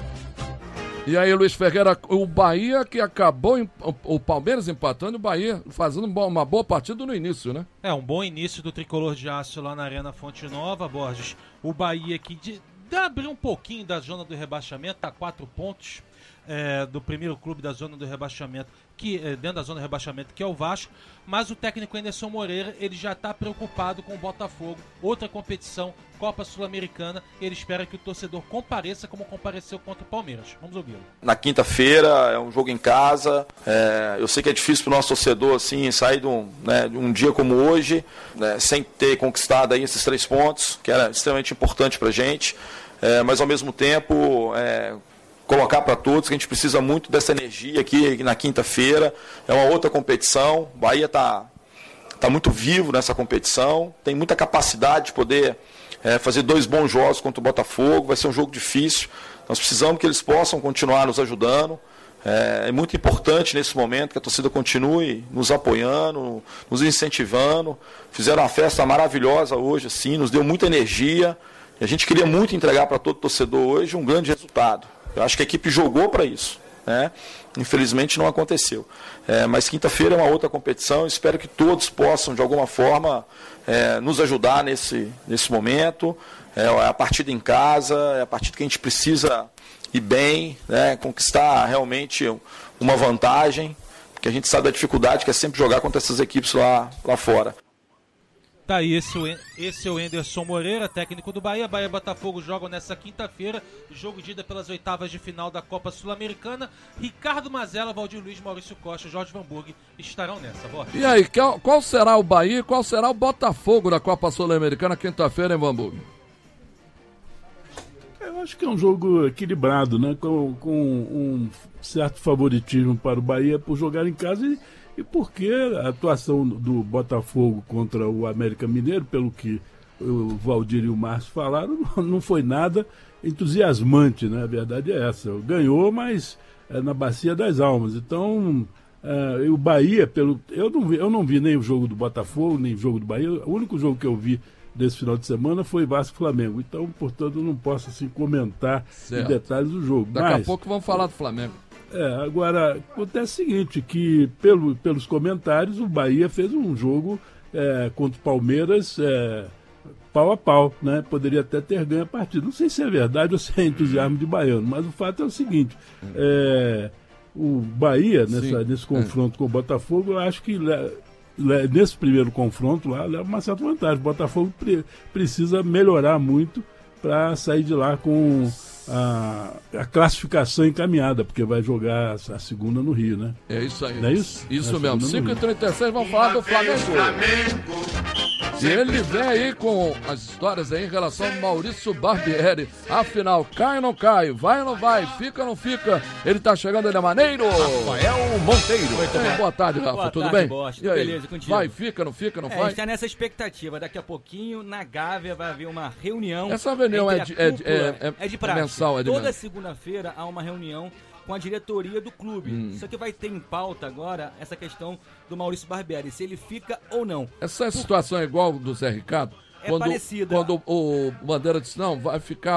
E aí, Luiz Ferreira, o Bahia que acabou, o Palmeiras empatando, o Bahia fazendo uma boa partida no início, né? Um bom início do tricolor de aço lá na Arena Fonte Nova, Borges. O Bahia que abriu um pouquinho da zona do rebaixamento, tá 4 pontos. do primeiro clube da zona do rebaixamento, dentro da zona do rebaixamento, que é o Vasco, mas o técnico Anderson Moreira, ele já está preocupado com o Botafogo, outra competição, Copa Sul-Americana, ele espera que o torcedor compareça como compareceu contra o Palmeiras. Vamos ouvi-lo. Na quinta-feira, é um jogo em casa, eu sei que é difícil para o nosso torcedor assim, sair de um dia como hoje, sem ter conquistado aí esses 3 pontos, que era extremamente importante para a gente, mas ao mesmo tempo colocar para todos que a gente precisa muito dessa energia aqui na quinta-feira. É uma outra competição, o Bahia está muito vivo nessa competição, tem muita capacidade de poder fazer 2 bons jogos contra o Botafogo, vai ser um jogo difícil, nós precisamos que eles possam continuar nos ajudando. É muito importante nesse momento que a torcida continue nos apoiando, nos incentivando. Fizeram uma festa maravilhosa hoje, assim, nos deu muita energia, e a gente queria muito entregar para todo torcedor hoje um grande resultado. Eu acho que a equipe jogou para isso, Infelizmente não aconteceu. Mas quinta-feira é uma outra competição, espero que todos possam, de alguma forma, nos ajudar nesse momento. É a partida em casa, é a partida que a gente precisa ir bem, conquistar realmente uma vantagem, porque a gente sabe da dificuldade que é sempre jogar contra essas equipes lá fora. Tá aí, esse é o Anderson Moreira, técnico do Bahia. Bahia e Botafogo jogam nessa quinta-feira, jogo de ida pelas oitavas de final da Copa Sul-Americana. Ricardo Mazella, Valdir Luiz, Maurício Costa, Jorge Vanburg estarão nessa, Borges. E aí, qual será o Bahia e qual será o Botafogo da Copa Sul-Americana quinta-feira, em Vanburg? Eu acho que é um jogo equilibrado, com um certo favoritismo para o Bahia por jogar em casa e porque a atuação do Botafogo contra o América Mineiro, pelo que o Valdir e o Márcio falaram, não foi nada entusiasmante, A verdade é essa. Ganhou, mas na bacia das almas. Então, o Bahia, eu não vi nem o jogo do Botafogo, nem o jogo do Bahia. O único jogo que eu vi desse final de semana foi Vasco e Flamengo. Então, portanto, eu não posso comentar em detalhes do jogo. Daqui a pouco vamos falar do Flamengo. Agora, acontece o seguinte, que pelos comentários, o Bahia fez um jogo contra o Palmeiras pau a pau, Poderia até ter ganho a partida. Não sei se é verdade ou se é entusiasmo de baiano, mas o fato é o seguinte, o Bahia, nesse confronto com o Botafogo, eu acho que nesse primeiro confronto lá, leva uma certa vantagem. O Botafogo precisa melhorar muito para sair de lá com a classificação encaminhada, porque vai jogar a segunda no Rio, É isso aí. Não é isso? Isso mesmo. 5h36, vamos falar do Flamengo. E ele vem aí com as histórias aí em relação ao Maurício Barbieri. Afinal, cai ou não cai? Vai ou não vai? Fica ou não fica? Ele tá chegando, ele é maneiro. Rafael Monteiro. Boa tarde, Rafa. Boa tudo tarde, bem? Bosta. E aí? Beleza, contigo. Vai, fica, não fica, não vai? A gente tá nessa expectativa. Daqui a pouquinho, na Gávea, vai haver uma reunião. Essa reunião é de praxe. Mensal, Toda segunda-feira há uma reunião com a diretoria do clube. Só que vai ter em pauta agora essa questão do Maurício Barbieri, se ele fica ou não. Essa situação é igual do Zé Ricardo? Parecida. Quando o Bandeira disse, não, vai ficar,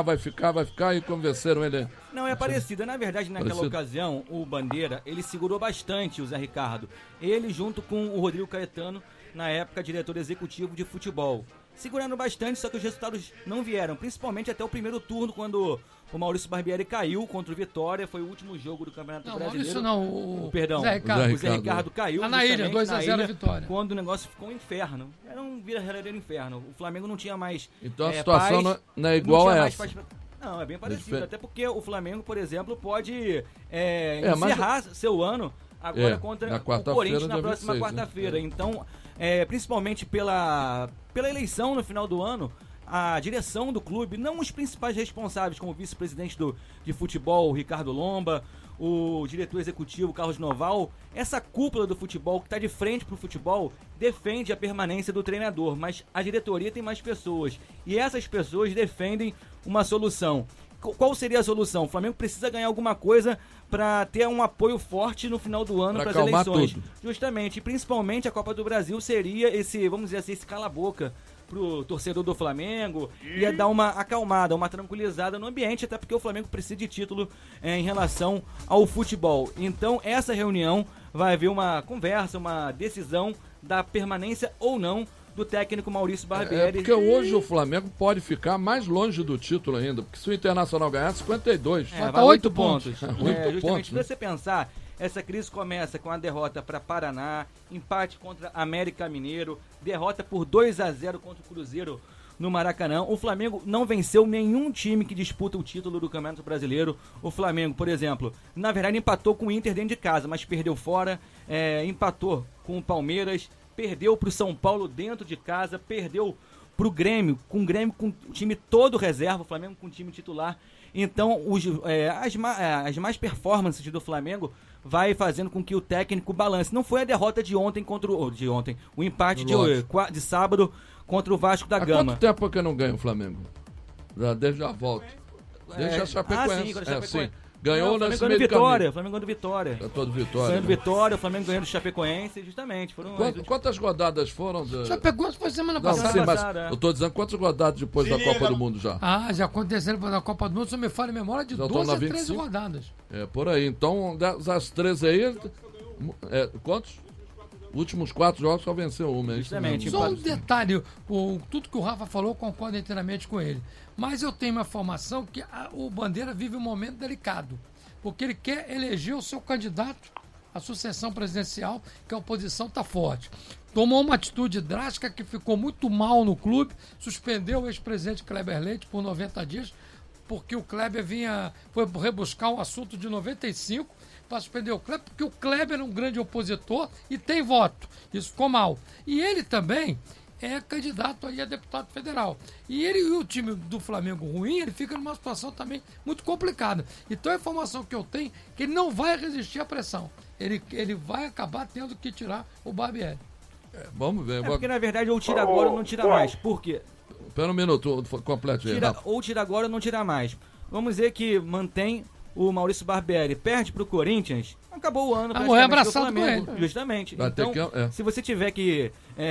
e convenceram ele. Não, é parecida. Na verdade, naquela ocasião, o Bandeira, ele segurou bastante o Zé Ricardo. Ele junto com o Rodrigo Caetano, na época, diretor executivo de futebol. Segurando bastante, só que os resultados não vieram. Principalmente até o primeiro turno, quando o Maurício Barbieri caiu contra o Vitória. Foi o último jogo do Campeonato Brasileiro. Não, o Zé Ricardo caiu. Lá na ilha, 2-0 Vitória. Quando o negócio ficou um inferno. Era um vira-verdadeiro inferno. O Flamengo não tinha mais. Então a situação não é igual a essa. Não, é bem parecido. Até porque o Flamengo, por exemplo, pode encerrar seu ano agora contra o Corinthians na próxima quarta-feira. Então, principalmente pela eleição no final do ano, a direção do clube, não os principais responsáveis, como o vice-presidente de futebol, Ricardo Lomba, o diretor executivo, Carlos Noval, essa cúpula do futebol que está de frente para o futebol defende a permanência do treinador, mas a diretoria tem mais pessoas e essas pessoas defendem uma solução. Qual seria a solução? O Flamengo precisa ganhar alguma coisa para ter um apoio forte no final do ano para as eleições. Tudo. Justamente, principalmente a Copa do Brasil seria esse, vamos dizer assim, esse cala-boca pro torcedor do Flamengo, ia dar uma acalmada, uma tranquilizada no ambiente, até porque o Flamengo precisa de título em relação ao futebol. Então, essa reunião vai haver uma conversa, uma decisão da permanência ou não do técnico Maurício Barbieri. Porque hoje o Flamengo pode ficar mais longe do título ainda, porque se o Internacional ganhar, 52. Vai 8 pontos. 8 justamente, pontos, se você pensar, essa crise começa com a derrota para Paraná, empate contra América Mineiro, derrota por 2-0 contra o Cruzeiro no Maracanã. O Flamengo não venceu nenhum time que disputa o título do Campeonato Brasileiro. O Flamengo, por exemplo, na verdade empatou com o Inter dentro de casa, mas perdeu fora, empatou com o Palmeiras, perdeu para o São Paulo dentro de casa, perdeu para o Grêmio com o time todo reserva, o Flamengo com o time titular. Então, as más performances do Flamengo vai fazendo com que o técnico balance. Não foi a derrota de ontem o empate de sábado contra o Vasco da Gama. Há quanto tempo que não ganha o Flamengo? Desde a volta. Desde a Chapecoense. Sim. Ganhou nesse meio de caminho. O Flamengo ganhou do Vitória. Todo Vitória. Ganhando Vitória, o Flamengo ganhando do Chapecoense, justamente. Quantas rodadas foram? Chapecoense foi semana passada. Mas eu tô dizendo quantas rodadas depois da Copa do Mundo já? Já aconteceram depois da Copa do Mundo, só me falha a memória de 12 a 13 rodadas. Por aí. Então, das 13 aí, quantos? Últimos 4 jogos só venceu uma. Justamente. Só um detalhe, tudo que o Rafa falou, concordo inteiramente com ele. Mas eu tenho uma informação que o Bandeira vive um momento delicado, porque ele quer eleger o seu candidato à sucessão presidencial, que a oposição está forte. Tomou uma atitude drástica que ficou muito mal no clube, suspendeu o ex-presidente Kleber Leite por 90 dias, porque o Kleber foi rebuscar um assunto de 95, para suspender o Kleber, porque o Kleber é um grande opositor e tem voto. Isso ficou mal. E ele também é candidato aí a deputado federal. E ele e o time do Flamengo ruim, ele fica numa situação também muito complicada. Então a informação que eu tenho é que ele não vai resistir à pressão. Ele vai acabar tendo que tirar o Barbieri. Vamos ver. Porque na verdade ou tira agora ou não tira mais. Por quê? Espera um minuto, complete aí. Ou tira agora ou não tira mais. Vamos dizer que mantém o Maurício Barbieri, perde pro Corinthians, acabou o ano praticamente abraçado com ele. Justamente. Vai então, se você tiver que...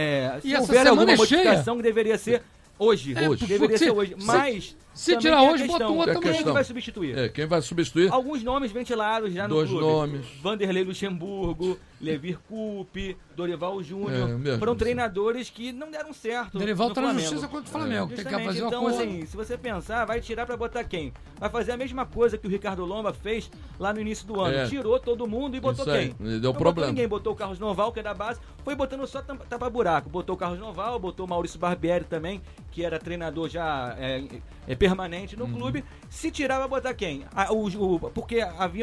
se houver alguma modificação que deveria ser hoje. Deveria ser hoje. Mas... Se tirar hoje, bota um outro também. Quem vai substituir? Quem vai substituir? Alguns nomes ventilados já no clube. 2 nomes. Vanderlei Luxemburgo, Levir Coupe, Dorival Júnior. Foram treinadores que não deram certo. Dorival tá na justiça contra o Flamengo. Tem que fazer uma coisa... assim, se você pensar, vai tirar pra botar quem? Vai fazer a mesma coisa que o Ricardo Lomba fez lá no início do ano. Tirou todo mundo e botou quem? Deu problema. Ninguém botou o Carlos Noval, que é da base, foi botando só tapa-buraco. Botou o Carlos Noval, botou o Maurício Barbieri também, que era treinador já permanente no clube. Se tirar, vai botar quem? Porque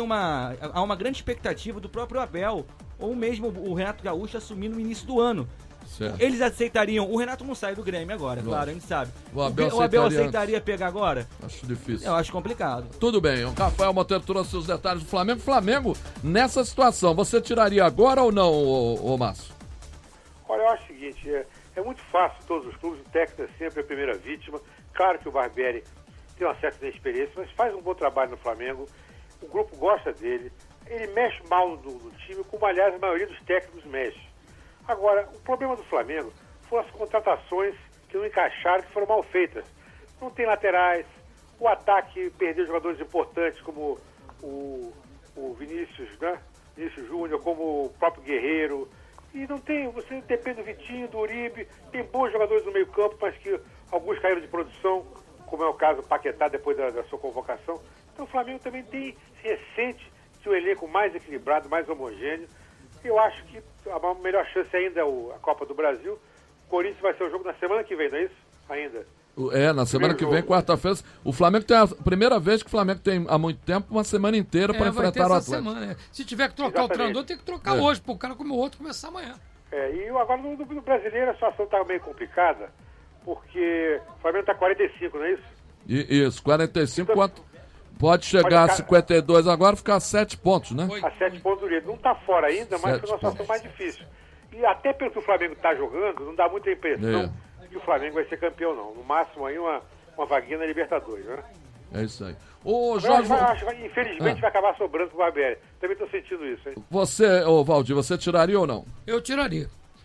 há uma grande expectativa do próprio Abel, ou mesmo o Renato Gaúcho assumir no início do ano. Certo. Eles aceitariam. O Renato não sai do Grêmio agora, claro, a gente sabe. O Abel aceitaria pegar agora? Acho difícil. Eu acho complicado. Tudo bem, o Rafael Monteiro trouxe os detalhes do Flamengo. Flamengo, nessa situação, você tiraria agora ou não, ô Márcio? Olha, eu acho o seguinte, é muito fácil todos os clubes, o técnico é sempre a primeira vítima. Claro que o Barbieri tem uma certa inexperiência, mas faz um bom trabalho no Flamengo. O grupo gosta dele. Ele mexe mal no time, como aliás a maioria dos técnicos mexe. Agora, o problema do Flamengo foram as contratações que não encaixaram, que foram mal feitas. Não tem laterais, o ataque perdeu jogadores importantes como o Vinícius, né? Vinícius Júnior, como o próprio Guerreiro. E não tem, você depende do Vitinho, do Uribe, tem bons jogadores no meio campo, mas que alguns caíram de produção, como é o caso do Paquetá depois da sua convocação. Então o Flamengo também se ressente de um elenco mais equilibrado, mais homogêneo. Eu acho que a melhor chance ainda é a Copa do Brasil. O Corinthians vai ser o jogo na semana que vem, não é isso? Ainda. Na semana que vem, quarta-feira. O Flamengo tem a primeira vez que o Flamengo tem há muito tempo uma semana inteira para enfrentar o Atlético. Semana, Se tiver que trocar o treinador, tem que trocar hoje, para o cara como o outro começar amanhã. E agora no brasileiro a situação está meio complicada, porque o Flamengo está 45, não é isso? Isso, 45 pode chegar a 52 agora, ficar a 7 pontos, né? A 7 pontos do líder. Não está fora ainda, mas foi uma situação mais difícil. E até pelo que o Flamengo está jogando, não dá muita impressão que o Flamengo vai ser campeão, não. No máximo aí uma vaguinha na Libertadores, né? É isso aí. O Jorge... Infelizmente vai acabar sobrando pro Barbieri. Também estou sentindo isso, hein? Você, Valdir, você tiraria ou não? Eu tiraria.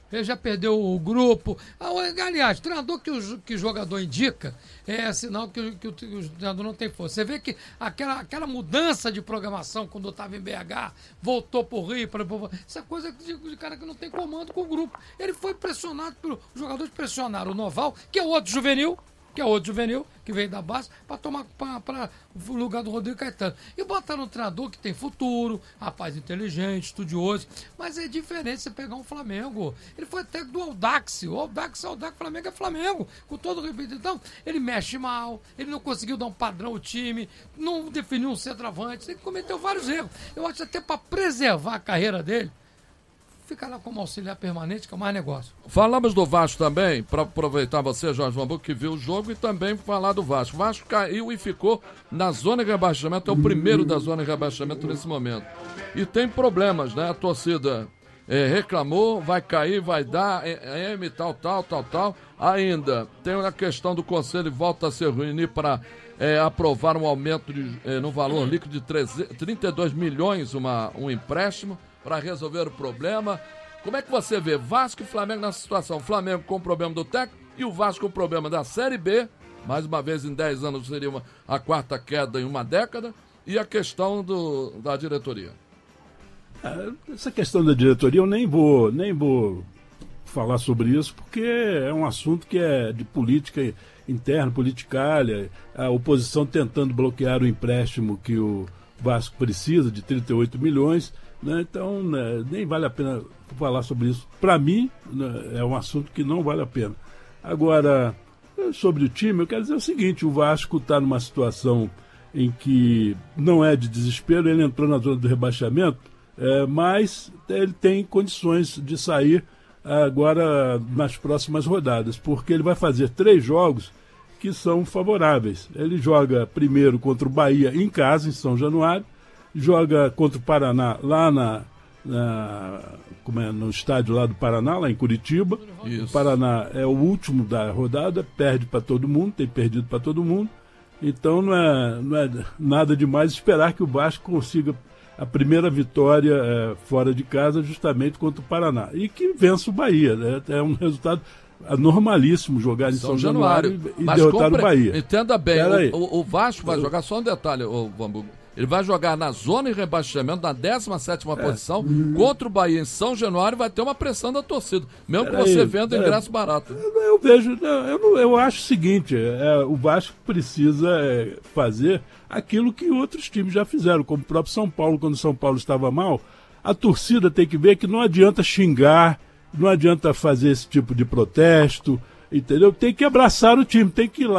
Ele já perdeu o grupo. Aliás, treinador que o jogador indica é sinal que o treinador não tem força. Você vê que aquela mudança de programação quando eu estava em BH, voltou pro Rio, essa coisa de cara que não tem comando com o grupo. Ele foi pressionado os jogadores pressionaram o Noval, que é outro juvenil, que veio da base, para tomar para o lugar do Rodrigo Caetano. E botaram um treinador que tem futuro, rapaz inteligente, estudioso, mas é diferente você pegar um Flamengo. Ele foi técnico do Audax. O Audax, Flamengo é Flamengo, com todo o respeito. Então, ele mexe mal, ele não conseguiu dar um padrão ao time, não definiu um centroavante, ele cometeu vários erros. Eu acho até para preservar a carreira dele, fica lá como auxiliar permanente, que é o mais negócio. Falamos do Vasco também, para aproveitar você, Jorge Vambuco, que viu o jogo, e também falar do Vasco. O Vasco caiu e ficou na zona de rebaixamento, é o primeiro da zona de rebaixamento nesse momento. E tem problemas, né? A torcida reclamou, vai cair, vai dar, tal. Ainda tem a questão do Conselho, volta a se reunir para aprovar um aumento no valor líquido de 32 milhões, um empréstimo, para resolver o problema. Como é que você vê Vasco e Flamengo nessa situação? Flamengo com o problema do técnico e o Vasco com o problema da Série B. Mais uma vez, em 10 anos seria a quarta queda em uma década. E a questão da diretoria. Essa questão da diretoria eu nem vou falar sobre isso, porque é um assunto que é de política interna, politicalha. A oposição tentando bloquear o empréstimo que o Vasco precisa, de 38 milhões. Então, nem vale a pena falar sobre isso. Para mim, é um assunto que não vale a pena. Agora, sobre o time, eu quero dizer o seguinte: o Vasco está numa situação em que não é de desespero, ele entrou na zona do rebaixamento, mas ele tem condições de sair agora nas próximas rodadas, porque ele vai fazer 3 jogos que são favoráveis. Ele joga primeiro contra o Bahia em casa, em São Januário, joga contra o Paraná lá no estádio lá do Paraná, lá em Curitiba. Isso. O Paraná é o último da rodada, perde para todo mundo, tem perdido para todo mundo. Então não é nada demais esperar que o Vasco consiga a primeira vitória fora de casa, justamente contra o Paraná. E que vença o Bahia, né? É um resultado normalíssimo jogar em São Januário e derrotar o Bahia. Entenda bem, o Vasco vai jogar, só um detalhe, Vambuco. Ele vai jogar na zona de rebaixamento, na 17ª posição, contra o Bahia em São Januário, e vai ter uma pressão da torcida, mesmo que você venda ingresso barato. Eu acho o seguinte: o Vasco precisa fazer aquilo que outros times já fizeram, como o próprio São Paulo. Quando o São Paulo estava mal, a torcida tem que ver que não adianta xingar, não adianta fazer esse tipo de protesto, entendeu? Tem que abraçar o time, tem que ir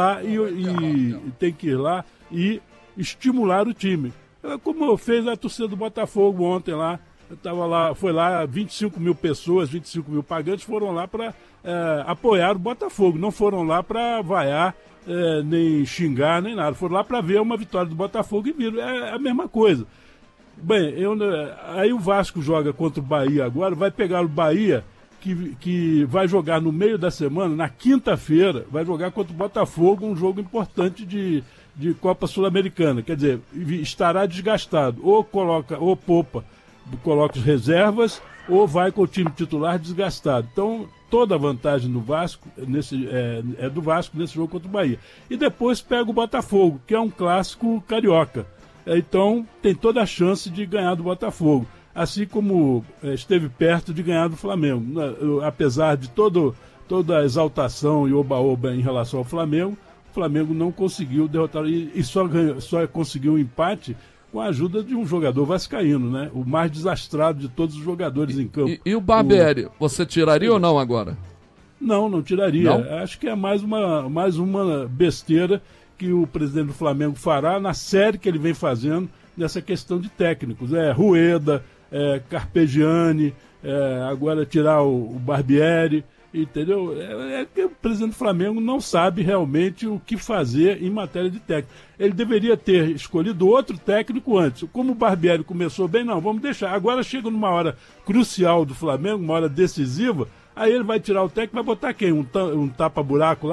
lá e estimular o time. Como fez a torcida do Botafogo ontem lá. Foi lá 25 mil pessoas, 25 mil pagantes foram lá para apoiar o Botafogo. Não foram lá para vaiar, nem xingar, nem nada. Foram lá para ver uma vitória do Botafogo e viram. É a mesma coisa. Bem, aí o Vasco joga contra o Bahia agora, vai pegar o Bahia, que vai jogar no meio da semana, na quinta-feira, vai jogar contra o Botafogo, um jogo importante de Copa Sul-Americana. Quer dizer, estará desgastado. Ou poupa, coloca as reservas, ou vai com o time titular desgastado. Então, toda a vantagem do Vasco é do Vasco nesse jogo contra o Bahia. E depois pega o Botafogo, que é um clássico carioca. Então, tem toda a chance de ganhar do Botafogo. Assim como esteve perto de ganhar do Flamengo. Apesar de toda a exaltação e oba-oba em relação ao Flamengo, o Flamengo não conseguiu derrotar e só conseguiu um empate com a ajuda de um jogador vascaíno, né? O mais desastrado de todos os jogadores em campo. E o Barbieri, você tiraria ou não agora? Não tiraria. Não? Acho que é mais uma besteira que o presidente do Flamengo fará na série que ele vem fazendo nessa questão de técnicos. Rueda, Carpegiani, agora tirar o Barbieri. Entendeu? Que o presidente do Flamengo não sabe realmente o que fazer em matéria de técnico. Ele deveria ter escolhido outro técnico antes. Como o Barbieri começou bem, não, vamos deixar. Agora chega numa hora crucial do Flamengo, uma hora decisiva, aí ele vai tirar o técnico, vai botar quem? Um tapa-buraco lá?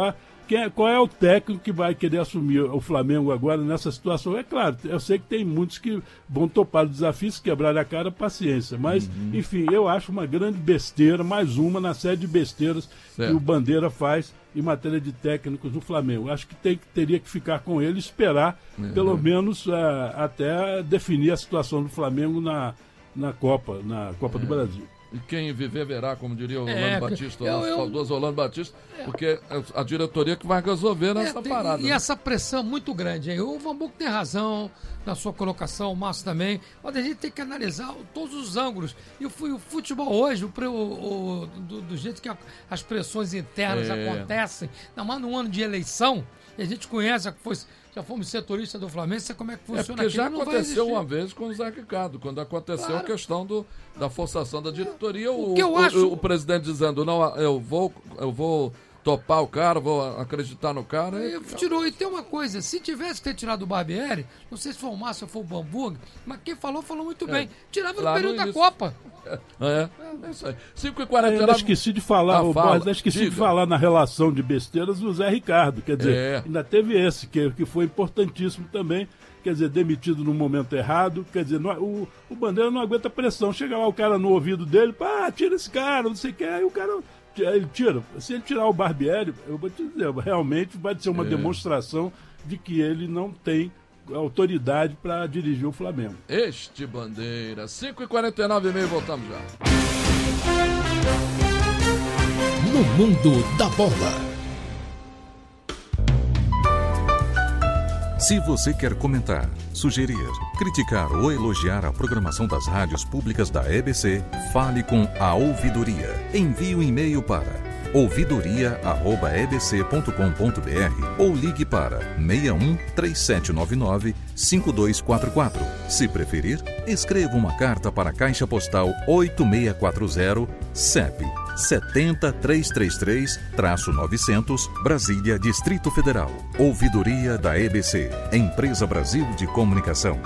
qual é o técnico que vai querer assumir o Flamengo agora nessa situação? É claro, eu sei que tem muitos que vão topar o desafio, se quebrar a cara, paciência. Mas, enfim, eu acho uma grande besteira, mais uma na série de besteiras que o Bandeira faz em matéria de técnicos do Flamengo. Acho que teria que ficar com ele e esperar, pelo menos, até definir a situação do Flamengo na Copa do Brasil. E quem viver verá, como diria o Orlando Batista, o saudoso Orlando Batista, porque a diretoria que vai resolver nessa parada. E essa pressão muito grande, hein? O Vanburgo tem razão na sua colocação, o Márcio também, mas a gente tem que analisar todos os ângulos. E o futebol hoje, do jeito que as pressões internas acontecem, não mais num ano de eleição, e a gente conhece, já fomos setorista do Flamengo, sei como é que funciona porque já aconteceu uma vez com o Zé Ricardo, quando aconteceu a questão da forçação da diretoria, o presidente dizendo, não, eu vou topar o cara, vou acreditar no cara. Tirou. E tem uma coisa, se tivesse que ter tirado o Barbieri, não sei se foi o Márcio ou foi o Bamburg, mas quem falou muito bem. Tirava no período da Copa. É isso aí. 5h49. Eu esqueci de falar, de falar na relação de besteiras do Zé Ricardo. Quer dizer, ainda teve esse, que foi importantíssimo também. Quer dizer, demitido no momento errado. Quer dizer, o Bandeira não aguenta pressão. Chega lá o cara no ouvido dele, tira esse cara, não sei o que, aí o cara... Ele tira. Se ele tirar o Barbieri, eu vou te dizer, realmente vai ser uma demonstração de que ele não tem autoridade para dirigir o Flamengo. Este Bandeira. 5h49, voltamos já. No mundo da bola. Se você quer comentar, sugerir, criticar ou elogiar a programação das rádios públicas da EBC, fale com a Ouvidoria. Envie um e-mail para ouvidoria@ebc.com.br ou ligue para 61 3799 5244. Se preferir, escreva uma carta para a Caixa Postal 8640, CEP 70333-900, Brasília, Distrito Federal. Ouvidoria da EBC, Empresa Brasil de Comunicação.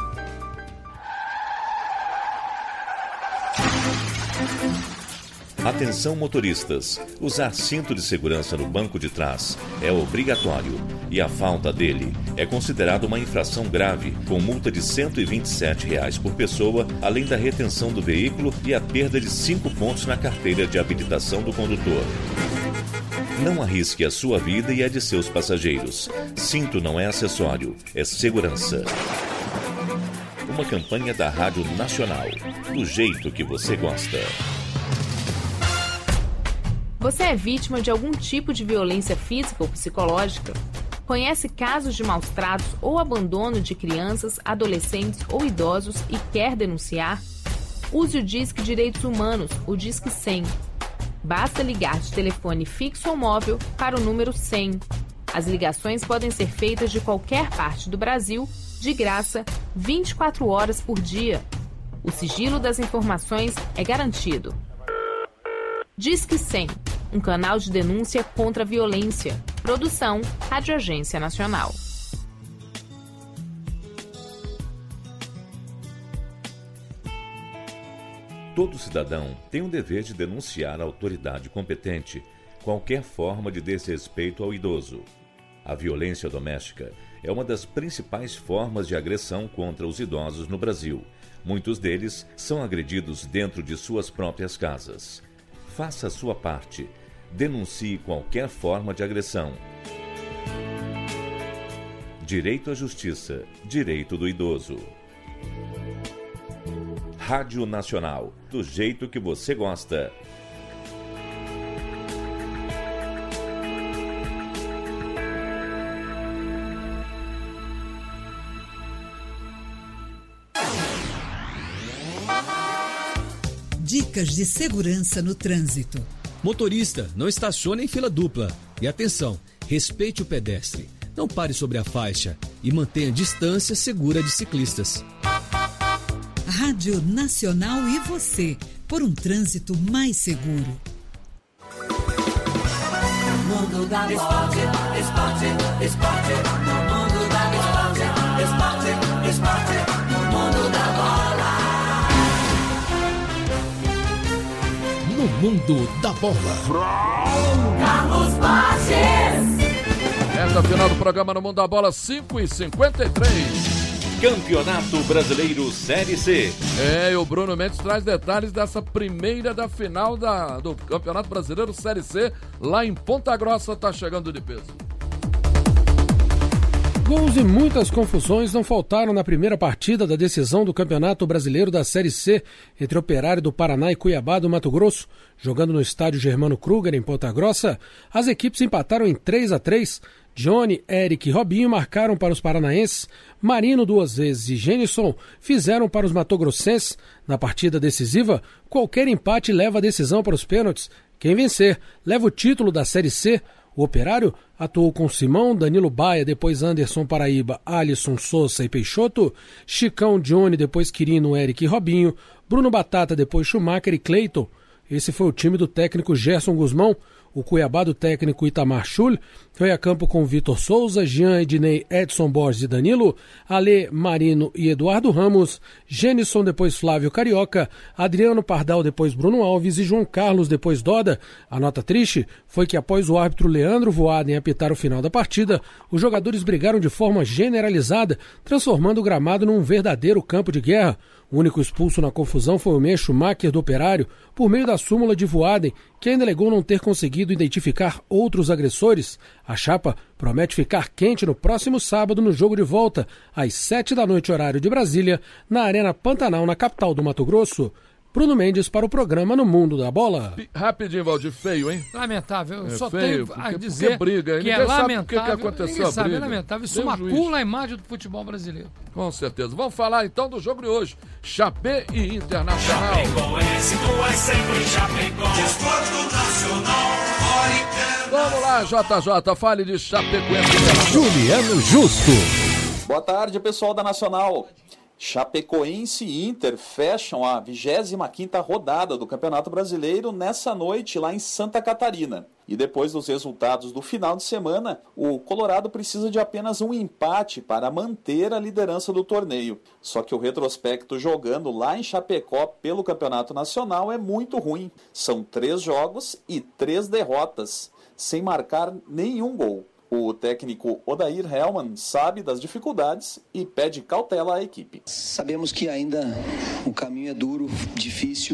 Atenção motoristas, usar cinto de segurança no banco de trás é obrigatório e a falta dele é considerada uma infração grave, com multa de R$ 127 por pessoa, além da retenção do veículo e a perda de 5 pontos na carteira de habilitação do condutor. Não arrisque a sua vida e a de seus passageiros. Cinto não é acessório, é segurança. Uma campanha da Rádio Nacional, do jeito que você gosta. Você é vítima de algum tipo de violência física ou psicológica? Conhece casos de maus tratos ou abandono de crianças, adolescentes ou idosos e quer denunciar? Use o Disque Direitos Humanos, o Disque 100. Basta ligar de telefone fixo ou móvel para o número 100. As ligações podem ser feitas de qualquer parte do Brasil, de graça, 24 horas por dia. O sigilo das informações é garantido. Disque 100, um canal de denúncia contra a violência. Produção, Rádio Agência Nacional. Todo cidadão tem o dever de denunciar à autoridade competente qualquer forma de desrespeito ao idoso. A violência doméstica é uma das principais formas de agressão contra os idosos no Brasil. Muitos deles são agredidos dentro de suas próprias casas. Faça a sua parte. Denuncie qualquer forma de agressão. Direito à justiça. Direito do idoso. Rádio Nacional. Do jeito que você gosta. Dicas de segurança no trânsito. Motorista, não estacione em fila dupla. E atenção, respeite o pedestre. Não pare sobre a faixa e mantenha distância segura de ciclistas. Rádio Nacional e você, por um trânsito mais seguro. Mundo da bola. Esporte. No mundo da bola. Esporte. No mundo da bola. No mundo da bola. Carlos Borges. Reta final do programa no Mundo da Bola, 5h53. Campeonato Brasileiro Série C. E o Bruno Mendes traz detalhes dessa primeira da final do Campeonato Brasileiro Série C, lá em Ponta Grossa, tá chegando de peso. Gols e muitas confusões não faltaram na primeira partida da decisão do Campeonato Brasileiro da Série C entre Operário do Paraná e Cuiabá do Mato Grosso. Jogando no estádio Germano Kruger, em Ponta Grossa, as equipes empataram em 3-3. Johnny, Eric e Robinho marcaram para os paranaenses, Marino 2 vezes e Genison fizeram para os matogrossenses. Na partida decisiva, qualquer empate leva a decisão para os pênaltis. Quem vencer leva o título da Série C. O Operário atuou com Simão, Danilo Baia, depois Anderson Paraíba, Alisson Souza e Peixoto, Chicão, Johnny, depois Quirino, Eric e Robinho, Bruno Batata, depois Schumacher e Cleiton. Esse foi o time do técnico Gerson Guzmão. O Cuiabá do técnico Itamar Schul foi a campo com Vitor Souza, Jean, Ednei, Edson Borges e Danilo, Alê, Marino e Eduardo Ramos, Genison, depois Flávio Carioca, Adriano Pardal, depois Bruno Alves e João Carlos, depois Doda. A nota triste foi que após o árbitro Leandro Voaden apitar o final da partida, os jogadores brigaram de forma generalizada, transformando o gramado num verdadeiro campo de guerra. O único expulso na confusão foi o meia Schumacher do Operário, por meio da súmula de Voaden, que ainda alegou não ter conseguido identificar outros agressores. A chapa promete ficar quente no próximo sábado no jogo de volta, às 19h, horário de Brasília, na Arena Pantanal, na capital do Mato Grosso. Bruno Mendes para o programa No Mundo da Bola. Rapidinho, Valdir, feio, hein? Lamentável. Eu só feio, tenho a dizer briga. que é lamentável. Que aconteceu a briga. É lamentável. Isso macula a imagem do futebol brasileiro. Com certeza. Vamos falar então do jogo de hoje. Chapé e Internacional. Vamos lá, JJ, fale de Chapecoense. Juliano Justo. Boa tarde, pessoal da Nacional. Chapecoense e Inter fecham a 25ª rodada do Campeonato Brasileiro nessa noite lá em Santa Catarina. E depois dos resultados do final de semana, o Colorado precisa de apenas um empate para manter a liderança do torneio. Só que o retrospecto jogando lá em Chapecó pelo Campeonato Nacional é muito ruim. São 3 jogos e 3 derrotas, sem marcar nenhum gol. O técnico Odair Hellmann sabe das dificuldades e pede cautela à equipe. Sabemos que ainda o caminho é duro, difícil.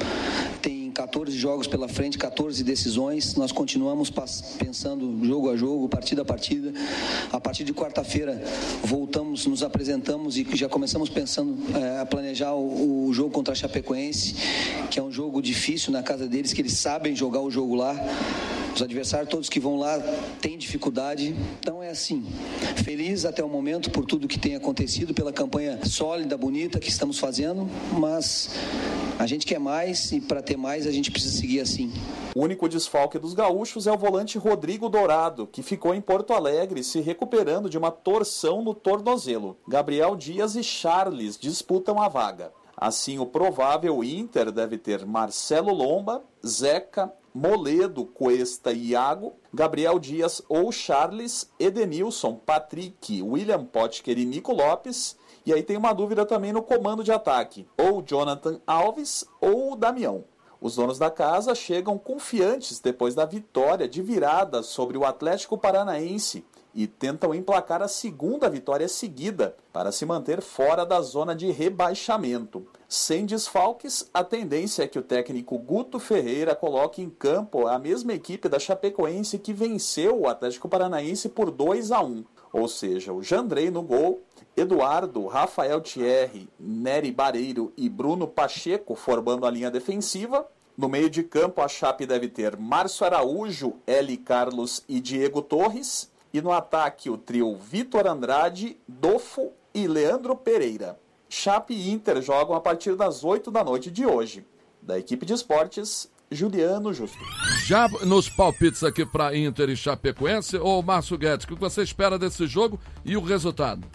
Tem 14 jogos pela frente, 14 decisões. Nós continuamos pensando jogo a jogo, partida a partida. A partir de quarta-feira voltamos, nos apresentamos e já começamos pensando a planejar o jogo contra a Chapecoense, que é um jogo difícil na casa deles, que eles sabem jogar o jogo lá. Os adversários todos que vão lá têm dificuldade, então é assim, feliz até o momento por tudo que tem acontecido, pela campanha sólida, bonita que estamos fazendo, mas a gente quer mais e para ter mais a gente precisa seguir assim. O único desfalque dos gaúchos é o volante Rodrigo Dourado, que ficou em Porto Alegre se recuperando de uma torção no tornozelo. Gabriel Dias e Charles disputam a vaga. Assim, o provável Inter deve ter Marcelo Lomba, Zeca, Moledo, Cuesta e Iago, Gabriel Dias ou Charles, Edenilson, Patrick, William Potker e Nico Lopes. E aí tem uma dúvida também no comando de ataque, ou Jonathan Alves ou o Damião. Os donos da casa chegam confiantes depois da vitória de virada sobre o Atlético Paranaense e tentam emplacar a segunda vitória seguida para se manter fora da zona de rebaixamento. Sem desfalques, a tendência é que o técnico Guto Ferreira coloque em campo a mesma equipe da Chapecoense que venceu o Atlético Paranaense por 2-1. Ou seja, o Jandrei no gol, Eduardo, Rafael Thierry, Nery Bareiro e Bruno Pacheco formando a linha defensiva. No meio de campo, a Chape deve ter Márcio Araújo, Eli Carlos e Diego Torres. E no ataque, o trio Vitor Andrade, Dofo e Leandro Pereira. Chape e Inter jogam a partir das 8 da noite de hoje. Da equipe de esportes, Juliano Justo. Já nos palpites aqui para Inter e Chapecoense, ô Márcio Guedes, o que você espera desse jogo e o resultado?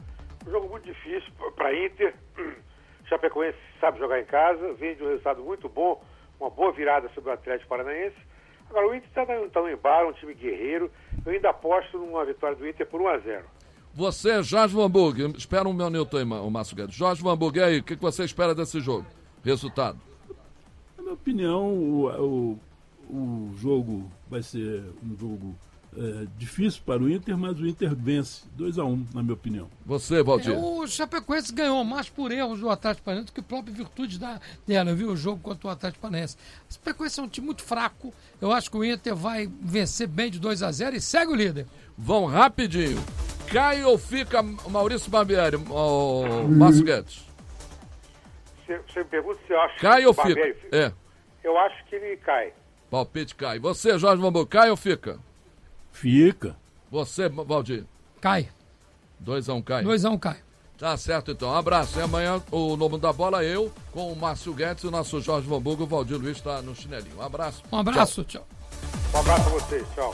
Um jogo muito difícil para Inter. Chapecoense sabe jogar em casa, vem de um resultado muito bom, uma boa virada sobre o Atlético Paranaense. Agora, o Inter está no embalo, um time guerreiro. Eu ainda aposto numa vitória do Inter por 1-0. Você, Jorge Vanburg, espera um minuto aí, o Márcio Guedes. Jorge Vanburg, e aí, o que você espera desse jogo? Resultado? Na minha opinião, o jogo vai ser um jogo difícil para o Inter, mas o Inter vence 2-1, na minha opinião. Você, Valdir? O Chapecoense ganhou mais por erros do Atlético Paranaense do que própria virtude dela. Eu vi o jogo contra o Atlético Paranaense. O Chapecoense é um time muito fraco. Eu acho que o Inter vai vencer bem de 2-0 e segue o líder. Vão rapidinho. Cai ou fica Maurício Barbieri, o Márcio Guedes? Você me pergunta se eu acho cai que ou fica? Eu acho que ele cai. Palpite cai. Você, Jorge Vambu, cai ou fica? Fica. Você, Valdir? Cai. 2-1 cai. 2-1 cai. Tá certo, então. Um abraço. E amanhã, o Nome da Bola, eu, com o Márcio Guedes e o nosso Jorge Vambugo, o Valdir Luiz está no chinelinho. Um abraço. Um abraço, tchau. Um abraço a vocês, tchau.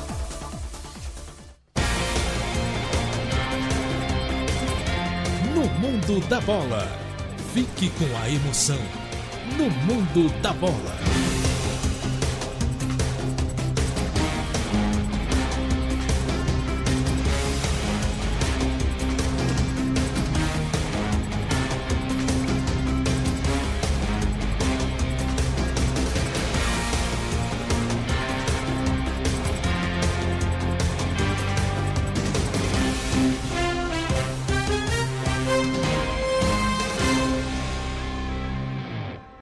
No Mundo da Bola. Fique com a emoção. No Mundo da Bola.